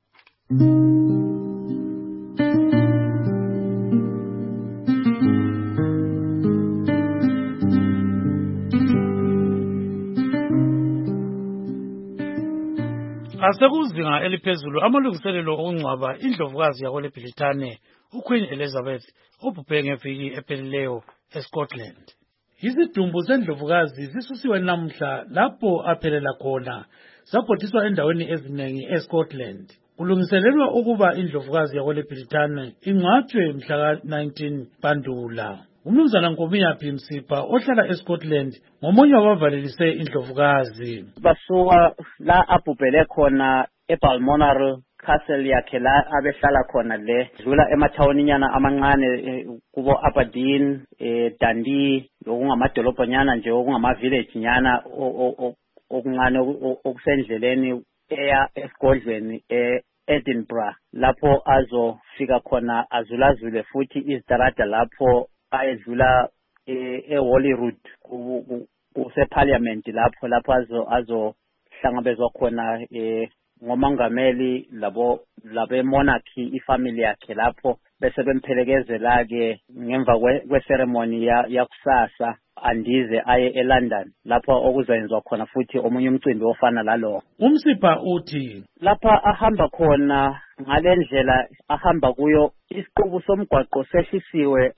Asekuzinga eliphezulu amalungiselelo okungcwaba indlovukazi yakweleBrithani uQueen Elizabeth obhubhe ngeviki ephelileyo eScotland. Izidumbu sendlovukazi zisusiwe namhla lapho aphelela khona saphotiswa endaweni eziningi eScotland. Kulungiselelwa ukuba indlovukazi yakweleBrithani ingcwatshwe mhla nineteen Bandula. Umnumzana Nkomiya Phimsipha ohlala eScotland ngomunye wabavalelise indlovukazi. Basuka la abhubhele khona eBalmoral Castle yakhe la abehlala khona le dlula emathawuninyana amancane kubo Aberdeen, eh Dundee lokungamadolobhanyana nje okungama village nyana okuncane okusendleleni eya esigodlweni eEdinburgh lapho azofika khona azulazule futhi izitarada lapho ayedlula eHolyrood kuseParliament lapho lapho azo azohlangabezwa khona eh ngomangameli labo labe monarchy ifamily yakhe lapho bese bemphelekezela ke ngemva kweceremony yakusasa andize aye eLondon lapho okuzayenzwa khona futhi omunye umcimbi ofana lalo. Umsipha uthi lapha ahamba khona ngalendlela ahamba kuyo isiqubu somgwaqo sehlisiwe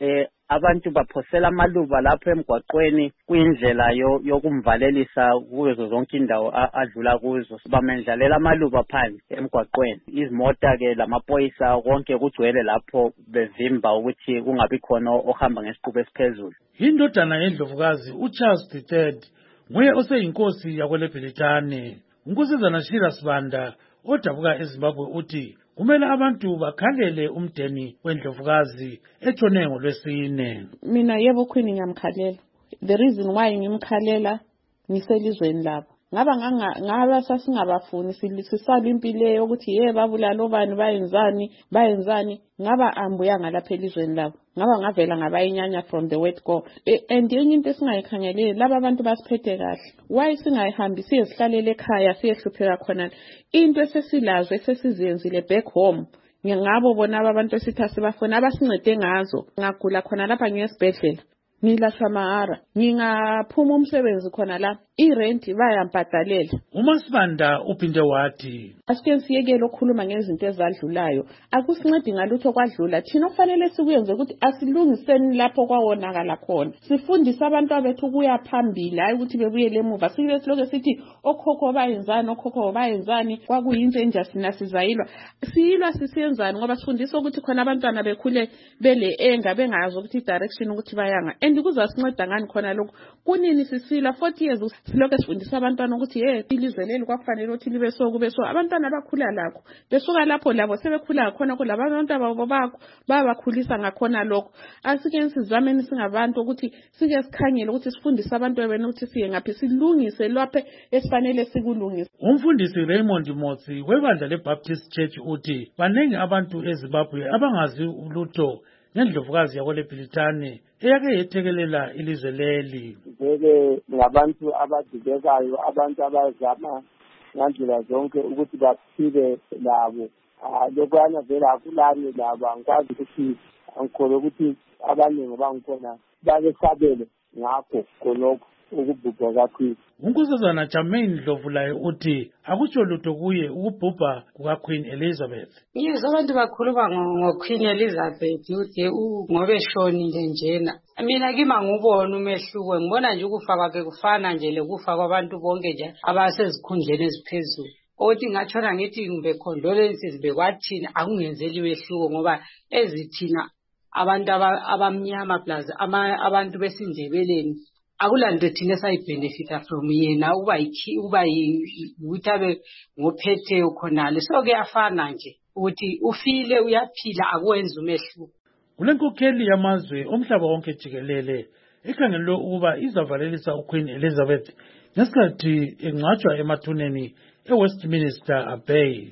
abantu baphosela amaluba lapho emgwaqweni kuyindlela yokumvalelisa kuzo zonke indawo adlula kuzo. Bamendlalela amaluba phansi emgwaqweni. Izimota ke lamapoyisa konke kugcwele lapho bevimba ukuthi kungabi khona ohamba ngesiqubu esiphezulu. Indodana yendlovukazi uCharles the third nguye oseyinkosi yakweleBhelitane. Unkosazana Shira Sibanda odabuka eZimbabwe uthi kumele abantu bakhalele umdeni wendlovukazi etshone ngolwesine. Mina yebo Queen ngiyamkhalela. The reason why ngimkhalela ngiselizweni lapho ngaba ngaba sasingabafuni silisisala impilo ukuthi ye babulala obani bayenzani bayenzani ngaba ambuya ngalapha elizweni labo ngaba ngavela ngabayinyanya from the word go. And yenye into esingayikhangeleli laba abantu basiphethe kahle. Why singayihambi siyezihlalele ekhaya siyehlupheka khona into esesilazo esesizenzile back home. Ngingabo bona abantu esitha sibafuna abasincede ngazo ngagula khona lapha ngesibhedlela ngilashwa mahara ngingaphuma umsebenzi khona la irent bayampadalela. uMasibanda uphinde wathi asike siyekele ukukhuluma ngezinto ezadlulayo akusincedi ngalutho kwadlula thina kufanele sikuyenze ukuthi asilungiseni lapho kwawonakala khona sifundise abantu abethu kuya phambili hayi ukuthi bebuyele emuva sibe siloke sithi okhokho bayenzani okhokho bayenzani kwakuyinto enjasina sizayilwa siyilwa sisiyenzani ngoba sifundisa ukuthi khona abantwana bekhule bele enga bengazi ukuthi direction ukuthi bayanga and kuzasinceda ngani khona lokho kunini sisila forty years siloke sifundisa abantwana ukuthi hey ilizwe leli kwakufanele ukuthi libe so kube so abantwana bakhula lakho besuka lapho labo sebekhula khona ko labantu ababo bakho babakhulisa ngakhona lokho asike sizameni singabantu ukuthi sike sikhangele ukuthi sifundise abantu benu ukuthi siye ngaphi silungise lapho esifanele sikulungise. Umfundisi Raymond Motsi webandla leBaptist Church uthi banengi abantu eZimbabwe abangazi ulutho ngendlovukazi yakweleBhelitane eyake yethekelela ilizwe leli. Beke ngabantu abadibekayo abantu abazama ngandlela zonke ukuthi baphile labo lokwana vela akulani labo angikwazi ukuthi angikholwa ukuthi abaningi bangikhona babesabele ngakho khonokho ukubhubha kaKhwini. Unkosazana Jermaine Dlovulayo uthi akutsho lutho kuye ukubhubha kukaQueen Elizabeth. Yes, abantu bakhuluma ngoQueen Elizabeth uthi ngobe shonile njena. Mina kima ngubona umehluko ngibona nje ukufa kwakhe kufana nje lekufa kwabantu bonke nje abasezikhundleni eziphezulu. Othi ngatshona ngithi ngimbe condolences bekwathina akungenzeli wehluko ngoba ezithina abantu abamnyama plus abantu besindebeleni akulanto thina sayibhenefita from yena uba yiki uba ukuthi abe ngophethe khonale so kuyafana nje ukuthi ufile uyaphila akwenza umehluko. Kulenkokheli yamazwe omhlaba wonke jikelele ikhangelwe ukuba izavalelisa uQueen Elizabeth ngesikhathi engcwatshwa emathuneni eWestminster Abbey.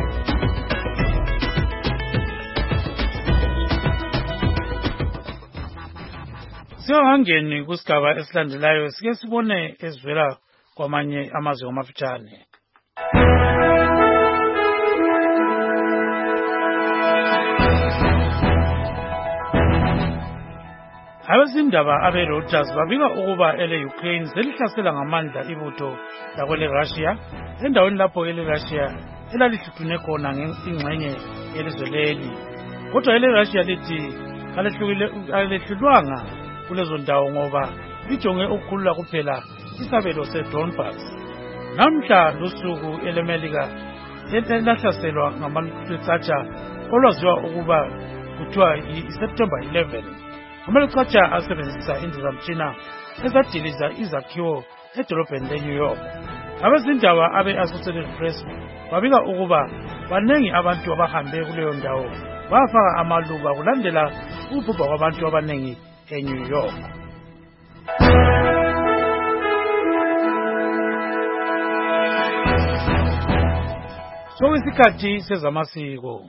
Siyahangeni kusigaba esilandelayo sike sibone ezivela kwamanye amazwe amafitshane. Abezindaba abe-Reuters babika ukuba ele-Ukraine selihlasela ngamandla ibutho lakwele-Russia endaweni lapho ele-Russia elalihluthune khona ingxenye yelizwe leli. Kodwa ele-Russia lithi kalehlulwanga kulezo ndawo ngoba lijonge ukukhulula kuphela isabelo seDonbas. Namhla lusuku elemelika elahlaselwa ngamalucatsha olwaziwa ukuba kuthiwa yi-September eleventh. Amalucatsha asebenzisa indizamtshina ezadiliza izakhiwo edolobheni le-New York. Abezindaba abe-Associated Press babika ukuba banengi abantu abahambe kuleyo ndawo bafaka amaluba kulandela ukubhubha kwabantu abanengi eNew York. Sokuyisikhathi sezamasiko.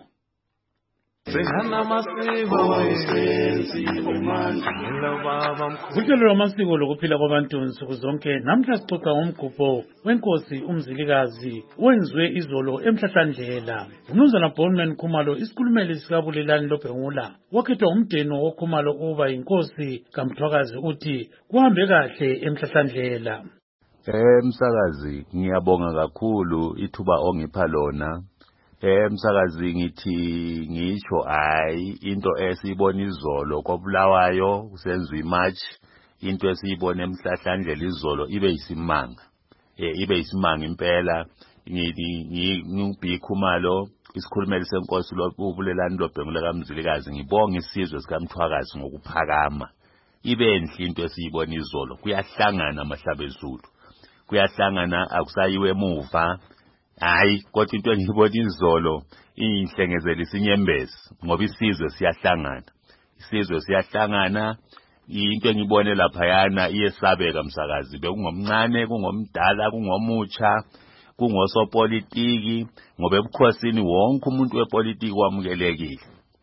Kuhlelo lwamasiko lokuphila kwabantu nsuku zonke namhla sixoxa ngomgubho wenkosi umzilikazi owenziwe izolo eMhlahlandlela. Umnumzana Bonman Khumalo isikhulumeli sikabulelani loBhengula wakhethwa umdeni woKhumalo ukuba yinkosi kaMthwakazi uthi kuhambe kahle eMhlahlandlela. Eh msakazi ngiyabonga kakhulu ithuba ongipha lona. emsakazi ngithi ngisho hayi into esiyibona izolo koBulawayo kusenziwa imatch into esiyibona emhlahlandlela izolo ibe isimanga eh ibe isimanga impela ngithi ngibhikhumalo isikhulumeli senkosi lobulelani lobhengula kaMzilikazi ngibonga isizwe sikaMthwakazi ngokuphakama ibe enhle into esiyibona izolo kuyahlangana amahlabezulu kuyahlangana akusayiwe emuva hayi kodwa into engiyibona izolo inhlengezela isinyembezi ngoba isizwe siyahlangana isizwe siyahlangana into engibone lapha yana iyesabeka msakazi bekungomncane kungomdala kungomutsha kungosopolitiki ngoba ebukhosini wonke umuntu wepolitiki wamukelekile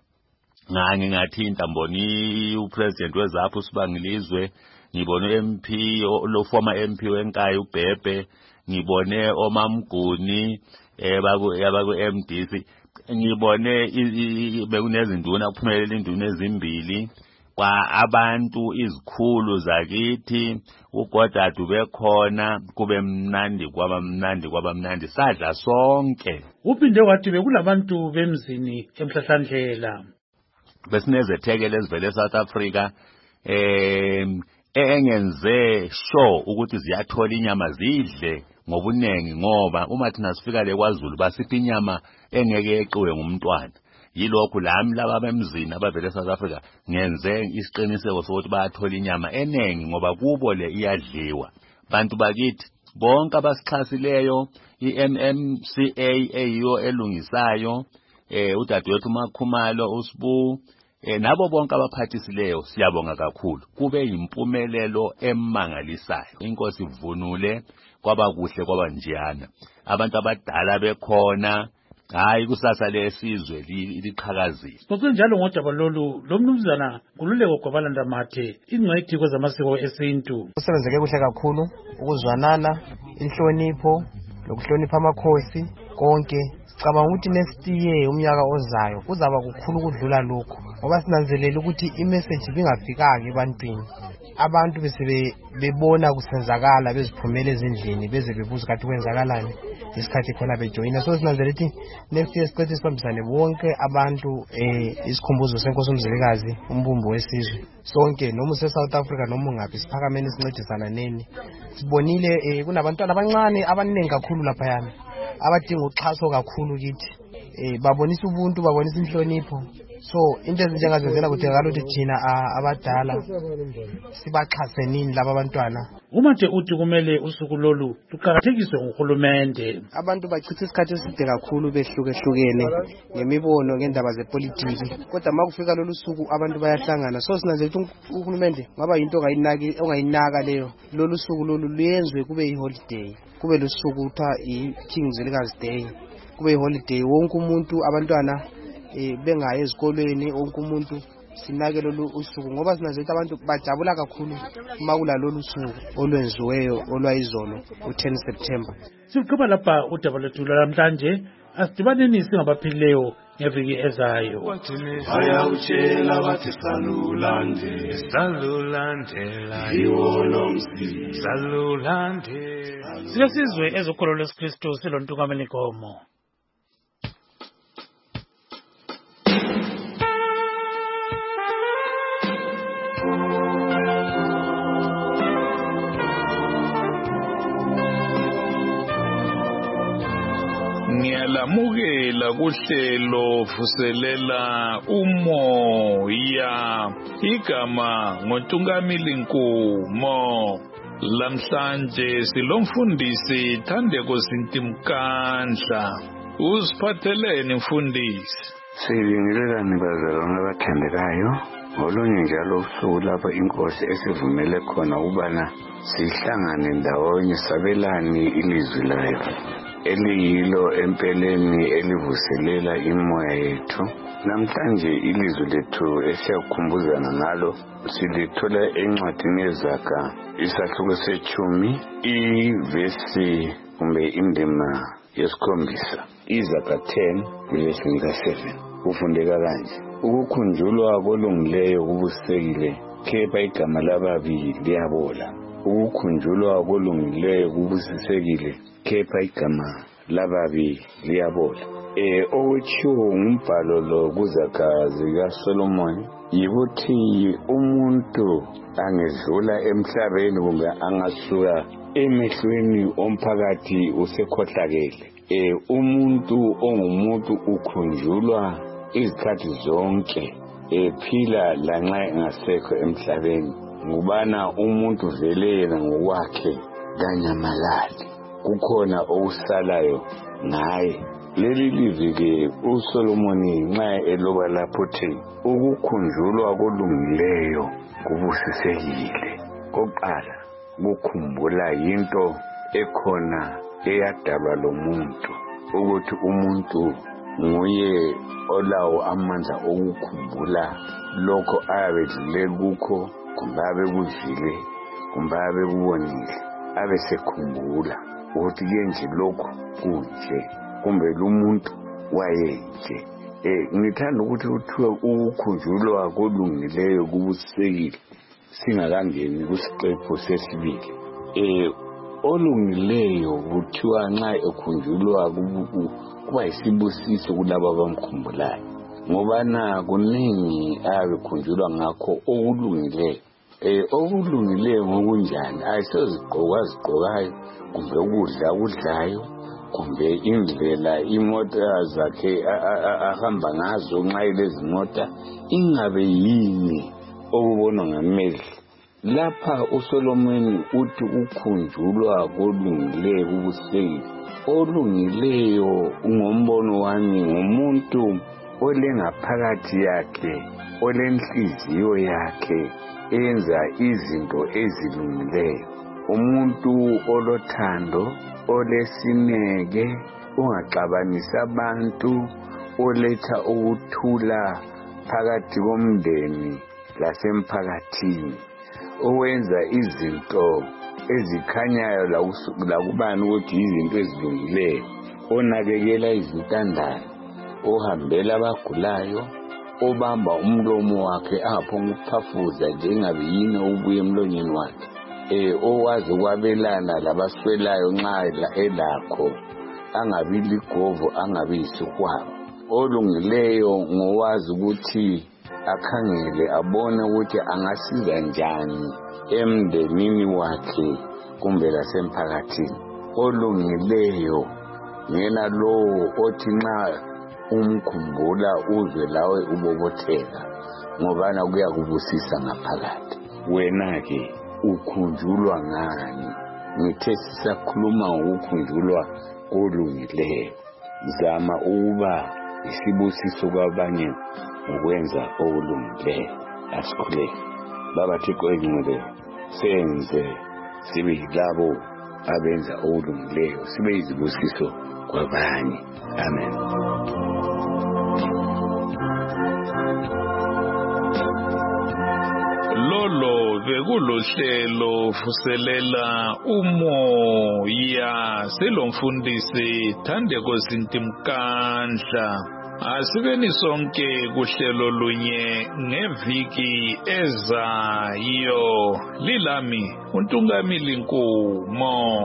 ngake ngathinta mboni upresident wezapho usibangilizwe ngibone uM P lo former M P weNkaya uBhebhe ngibone oMamguni ebaku yabaku M D C ngibone bekunezinduna kuphumelela induna ezimbili kwa abantu izikhulu zakithi ugodadu bekhona kube mnandi kwabamnandi kwabamnandi sadla sonke uphinde wathi bekulabantu bemzini emhlahlandlela besinezethekele ezivele eSouth Africa eh engenze sure ukuthi ziyathola inyama zidle ngobunengi ngoba uma thina sifika le kwaZulu basipha inyama engeke eqiwe ngumntwana yilokhu lami laba bemzini abavele eSouth Africa ngenze isiqiniseko sokuthi bayathola inyama enengi ngoba kubo le iyadliwa bantu bakithi bonke abasixhasileyo iM M C A eyiyo elungisayo eh udadewethu Makhumalo uSibu eh nabo bonke abaphathisileyo siyabonga kakhulu kube impumelelo emangalisayo inkosi ivunule kwaba kuhle kwaba njiyana abantu abadala bekhona hayi kusasa lesizwe liqhakazile Ngoku njalo ngodaba lolu lo mnumzana Nkululeko Gwabalanda Mathe ingcwethi kwezamasiko esintu usebenzeke kuhle kakhulu ukuzwanana inhlonipho lokuhlonipha amakhosi konke sicabanga ukuthi next year umnyaka ozayo kuzaba kukhulu kudlula lokho ngoba sinanzelela ukuthi imessage bingafikanga ebantwini abantu bese bebona kusenzakala beziphumela ezindlini beze bebuza kathi kwenzakalani isikhathi khona bejoyina so sinanzelela ukuthi next year siqedwe sibambisane bonke abantu eh isikhumbuzo senkosi uMzilikazi umbumbo wesizwe sonke noma use South Africa noma ngaphi siphakameni sincedisana neni sibonile kunabantwana abancane abaningi kakhulu lapha yana abadinga uxhaso kakhulu kithi eh babonisa ubuntu babonisa inhlonipho so into ezinjengazenzela kudingakala ukuthi thina abadala sibaxhase nini laba bantwana uma nje uthi kumele usuku lolu luqhakathekiswe nguhulumende abantu bachitha isikhathi eside kakhulu behlukehlukene ngemibono ngendaba zepolitiki kodwa makufika lolu suku abantu bayahlangana so sinanze ukuthi uhulumende ngaba into ongayinaki ongayinaka leyo lolu suku lolu luyenzwe kube iholiday kube lusuku kuthiwa i-King Mzilikazi Day kube iholiday wonke umuntu abantwana eh bengaye ezikolweni wonke umuntu sinake lolu usuku ngoba sinanze ukuthi abantu bajabula kakhulu makula lolu suku olwenziweyo olwayizolo u-ten September siqhubeka lapha udaba lethu namhlanje asidibaneni singabaphilileyo ngeviki ezayo bayawutshela bathi salulande salulandela iwolomsi salulande silesizwe ezokholo lwesikristu silontukamelikomo Ngiyalamukela kuhlelo vuselela umoya igama ngoNtungamili Nkumo lamhlanje silomfundisi Thandeko Zintimkandla usiphatheleni mfundisi Sibingelelani bazalwane abathandekayo ngolunye njalo usuku lapho inkosi esivumele khona ubana sihlangane ndawonye sabelani ilizwi layo eliyilo empeleni elivuselela imoya yethu namhlanje ilizwi lethu esiyakhumbuzana ngalo silithola encwadini yeZaga isahluko sechumi ivesi kumbe indima yesikhombisa iZaga ten ivesi seven kufundeka kanje ukukhunjulwa kolungileyo kubusekile kepha igama lababi liyabola ukukhunjulwa kolungileyo kubusisekile kepha igama lababi liyabola eh okutshiwo ngumbhalo lo kuzakhazi kaSolomon yikuthi umuntu angedlula emhlabeni kumbe angasuka emehlweni omphakathi usekhohlakele. Eh umuntu ongumuntu ukhunjulwa izikhathi zonke ephila lanxa engasekho emhlabeni ngubana umuntu vele yena ngokwakhe kanyamalali kukhona okusalayo ngaye. Leli lizwi ke uSolomoni nxa eloba lapho thi ukukhunjulwa kolungileyo kubusisekile. Kokuqala kukhumbula into ekhona eyadalwa lo muntu ukuthi umuntu nguye olawo amandla okukhumbula lokho ayabedlule kukho kumbe abekuzwile kumbe abekubonile abesekhumbula ukuthi kenje lokho kunje kumbe lumuntu wayenje. Eh ngithanda ukuthi kuthiwe ukukhunjulwa kolungileyo kubusekile singakangeni kusiqepho sesibili. Eh olungileyo kuthiwa nxa ekhunjulwa kuba yisibusiso kulabo abamkhumbulayo ngoba na kuningi abekhunjulwa ngakho okulungileyo. Eh okulungileyo ngokunjani ayisozigqoka zigqokayo kumbe ukudla ukudlayo kumbe indlela imota zakhe ahamba ngazo nxa ilezimota ingabe yini okubonwa ngamehlo. Lapha uSolomoni uthi ukhunjulwa kolungileyo kubusekile. Olungileyo ngombono wami ngumuntu olengaphakathi yakhe olenhliziyo yakhe enza izinto ezilungileyo. Umuntu olothando olesineke ungaxabanisi abantu oletha ukuthula phakathi komndeni lasemphakathini owenza izinto ezikhanyayo lakubani ukuthi izinto ezilungileyo onakekela izintandane ohambela abagulayo obamba umlomo wakhe aphonga ukuphafuza njengabe yini obuye emlonyeni wakhe. Eh owazi kwabelana labaswelayo nxa elakho angabi ligovo angabi yisikwabo. Olungileyo ngowazi ukuthi akhangele abone ukuthi angasiza njani emndenini wakhe kumbe lasemphakathini. Olungileyo ngena lo othi nxa umkhumbula uzwe lawe ubobotheka ngobana kuyakubusisa ngaphakathi. Wena ke ukhunjulwa ngani? Ngithe sisakhuluma ngokukhunjulwa kolungileyo. Zama ukuba isibusiso kwabanye ukwenza okulungileyo. Asikhuleke. Baba Thixo engcwele senze sibe yilabo abenza okulungileyo sibe izibusiso kwabanye. Amen. Lolo bekulohlelo vuselela umoya selomfundisi Thandeko Zintimkandla. Asibeni sonke kuhlelo lunye ngeviki ezayo. Lilami uNtungamili Nkumo.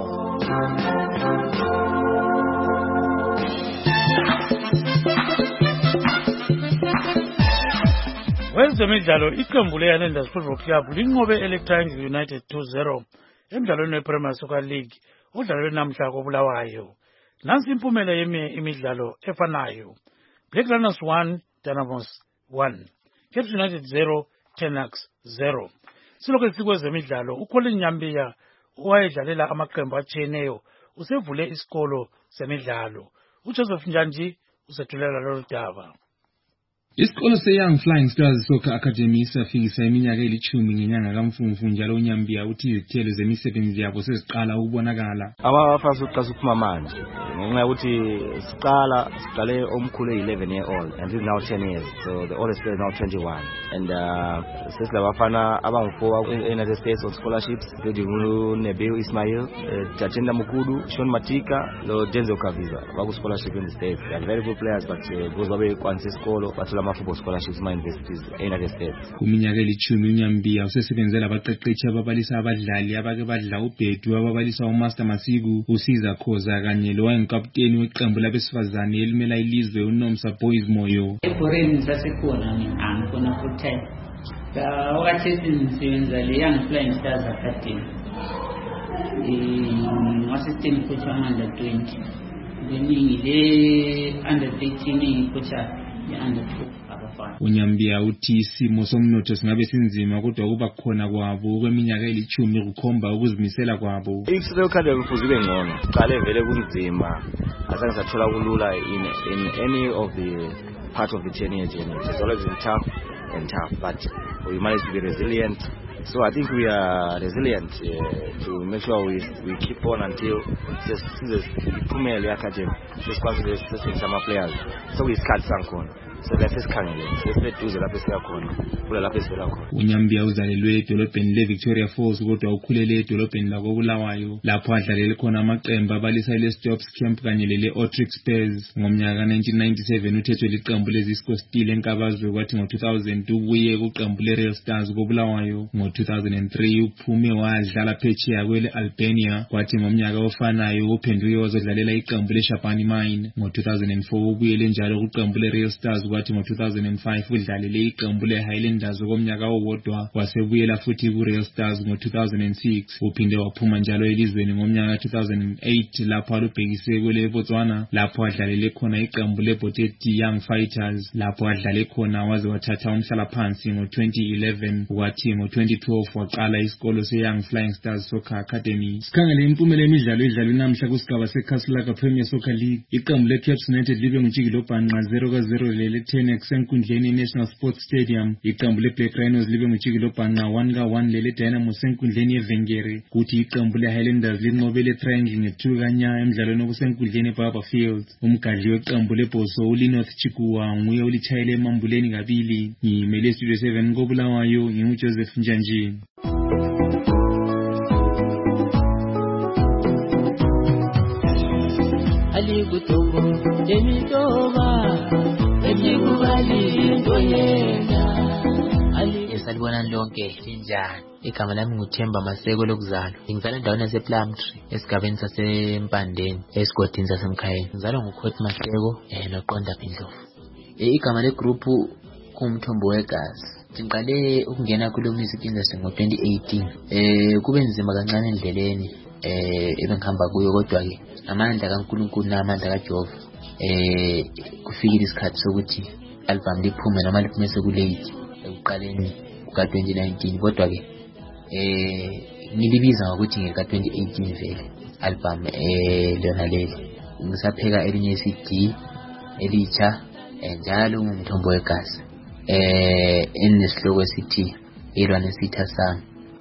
Wezemidlalo iqembu leYalanders Football Club linqobe eLectines United two zero emidlalweni wePremier Soccer League odlalwe namhla koBulawayo. Nansi impumela yeminye imidlalo efanayo. Black Runners one, Dynamos one. Cape United zero, Tenax zero. Silokhu sikwezemidlalo uColin Nyambiya owayedlalela amaqembu atshiyeneyo usevule isikolo semidlalo. uJoseph Njanji usethulela lolu daba. Isikolo seYoung Flying Stars Soccer Academy safikisa iminyaka elithumi ngenyanga kaMfumfu njalo uNyambiya uthi izithelo zemisebenzi yabo seziqala ukubonakala. Abafasi uqasa ukuphuma manje ngenxa yokuthi siqala siqale omkhulu eleven year old and he's now ten years, so the oldest player is now twenty-one, and uh sesilabafana abangu-four in the United States of scholarships, including Nebiu Ismail, Jachinda Mukudu, Sean Matika, lo Denzel Kaviza baku scholarship in the States. They are very good players, but because babe kwanisa isikolo bathula ama-football scholarships ema-universities e-United States. Kuminyaka elithumi uNyambia usesebenzela abaqeqeshi ababalisa abadlali abake badla uBhedu, ababalisa uMaster Masiku, uSiza Khoza kanye lowayenkapteni weqembu labesifazane elimela ilizwe uNomsa Boys Moyo. Eboreni sasekhona angikhona full time. Wakati sisebenza le Young Flying Stars Academy. Eh, assistant coach under twenty. Then ile under thirteen coach ya under two. uNyambia uthi isimo somnotho singabe sinzima kodwa kuba khona kwabo kweminyaka elithumi kukhomba ukuzimisela kwabo. Isilo khade kufuze ibe ngcono. Qale vele kunzima. Azange sathola kulula in in any of the part of the journey journey. It's always been tough and tough, but we managed to be resilient. So I think we are resilient uh, to make sure we we keep on until this this Pumeli Academy. This was this some players. So we start Sankon. So that is Kangele. Sesiduze lapho siyakhona. Kula lapho sivela khona. uNyambia uzalelwe edolobheni leVictoria Falls kodwa ukhulele edolobheni lakoBulawayo lapho adlalele khona amaqembu abalisa leStops Camp kanye lele Otrix Spurs. Ngomnyaka nineteen ninety-seven uthethwe liqembu leZisco Steel enkabazwe kwathi ngo two thousand ubuye kuqembu leReal Stars koBulawayo. Ngo two thousand three uphume wadlala phetsheya kwele Albania kwathi ngomnyaka ofanayo uphenduke wazodlalela iqembu leShabani Mine. Ngo two thousand four ubuyele njalo kuqembu leReal Stars kwathi ngo two thousand five udlalele iqembu leHighlanders komnyaka owodwa wasebuyela futhi kuReal Stars. Ngo two thousand six uphinde waphuma njalo elizweni ngomnyaka two thousand eight lapho alubhekise kwele Botswana lapho adlalele khona iqembu leBoteti Young Fighters lapho adlale khona waze wathatha umhlala phansi ngo twenty eleven kwathi ngo twenty twelve waqala isikolo seYoung Flying Stars Soccer Academy. Sikhangele impumela emidlalo edlalwe namhla kusigaba seKaslaka Premier Soccer League. Iqembu leCaps United libe ngujikilo bhanqa zero ka zero lele Tenex enkundleni National Sports Stadium. Iqembu leBlack Rhinos libe ngujikilo bhanqa one ka one lele Dynamo enkundleni yeVengere. Kuthi iqembu leHighlanders linqobele Triangle nge two kanya emidlalweni obusenkundleni eBarber Field. Umgadli weqembu leBoso uLinoth Chikuwa nguye ulichayele emambuleni kabili. Ngimele Studio seven koBulawayo nginguJoseph Njanji. Ali kutombo demitoba emikubali ndoyena ali esalibona lonke linjani. Igama lami nguThemba Maseko lokuzalwa. Ngizalwa endaweni yasePlumtree esigabeni saseMpandeni esigodini sasemkhayeni. Ngizalwa nguKhothi Maseko eh noQonda Phindlovu. Igama legroup kumthombo wegazi. Ngiqale ukungena kulo music industry ngo twenty eighteen. Eh kube nzima kancane endleleni eh ebengihamba kuyo kodwa ke amandla kaNkulunkulu namandla kaJehova eh kufikile isikhathi sokuthi album liphume noma liphume sekulate ekuqaleni kuka twenty nineteen kodwa ke eh ngilibiza ngokuthi ngeka twenty eighteen vele album eh lona leli ngisapheka elinye C D elicha njalo ngumthombo wegazi eh enesihloko esithi ilwa nesitha sami.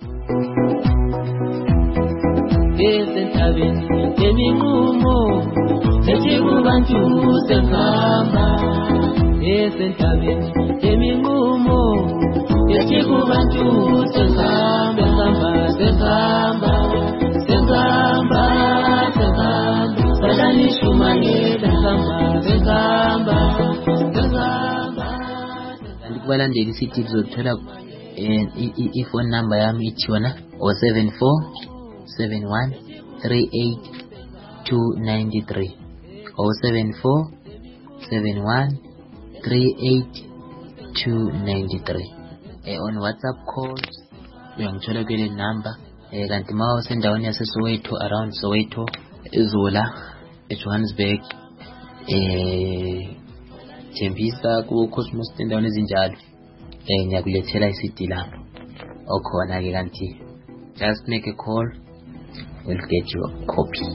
Esentabeni eminqumo sekubantu sengamba. Esentabeni eminqumo sekubantu sengamba sengamba sengamba sengamba sengamba salani shumanyela sengamba sengamba sengamba. Kubalandeli isithi uzothola i-phone number yami ithiyona oh seven four seven one three eight two nine three oh seven four seven one three eight two nine three. Eh on WhatsApp call uyangithola kule number. Eh kanti ma usendaweni yase Soweto around Soweto eZola eJohannesburg eh Tembisa ku Cosmos endaweni ezinjalo eh ngiyakulethela i-C D lapho okhona ke kanti just make a call, we'll get you a copy.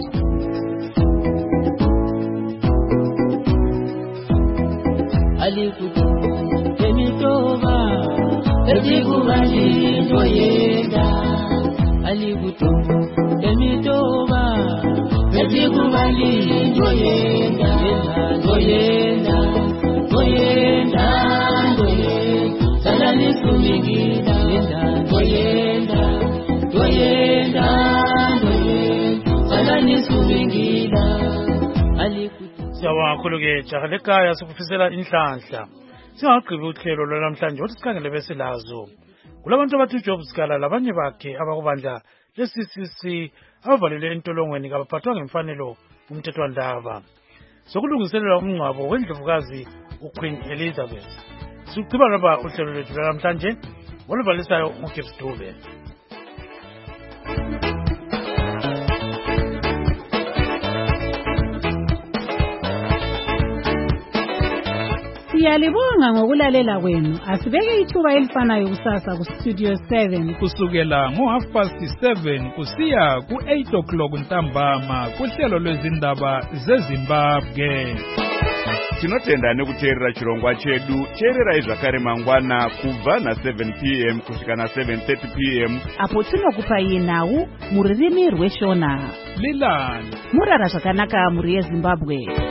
Ali kutombo emitoba etikubali ndoyenda. Ali kutombo emitoba etikubali ndoyenda ndoyenda ndoyenda ndoyenda salani sumingida ndoyenda ndoyenda ndoyenda salani sumingida ali Siyawakhulu ke jahaleka yasukufisela inhlanhla singaqhibi uhlelo lwanamhlanje wathi sikhangele besilazo kulabantu abathi uJob Sikala labanye bakhe abakubandla le-C C C abavalelwe entolongweni kabaphathwa ngemfanelo umthethwandaba sokulungiselela umngcwabo wendlovukazi uQueen Elizabeth. Sigqiba lapha uhlelo lwethu lwanamhlanje oluvalisayo uGibbs Dube. Siyalibonga ngokulalela kwenu. Asibeke ithuba elifanayo kusasa ku Studio seven kusukela ngo half past seven kusiya ku eight o'clock ntambama kuhlelo lwezindaba zeZimbabwe. Tinotenda nekuteerera chirongwa chedu. Teererai zvakare mangwana kubva na seven p m kusvika na seven thirty p m apo tinokupai nhau muririmi rweshona. Lilani Murara zvakanaka muri yeZimbabwe.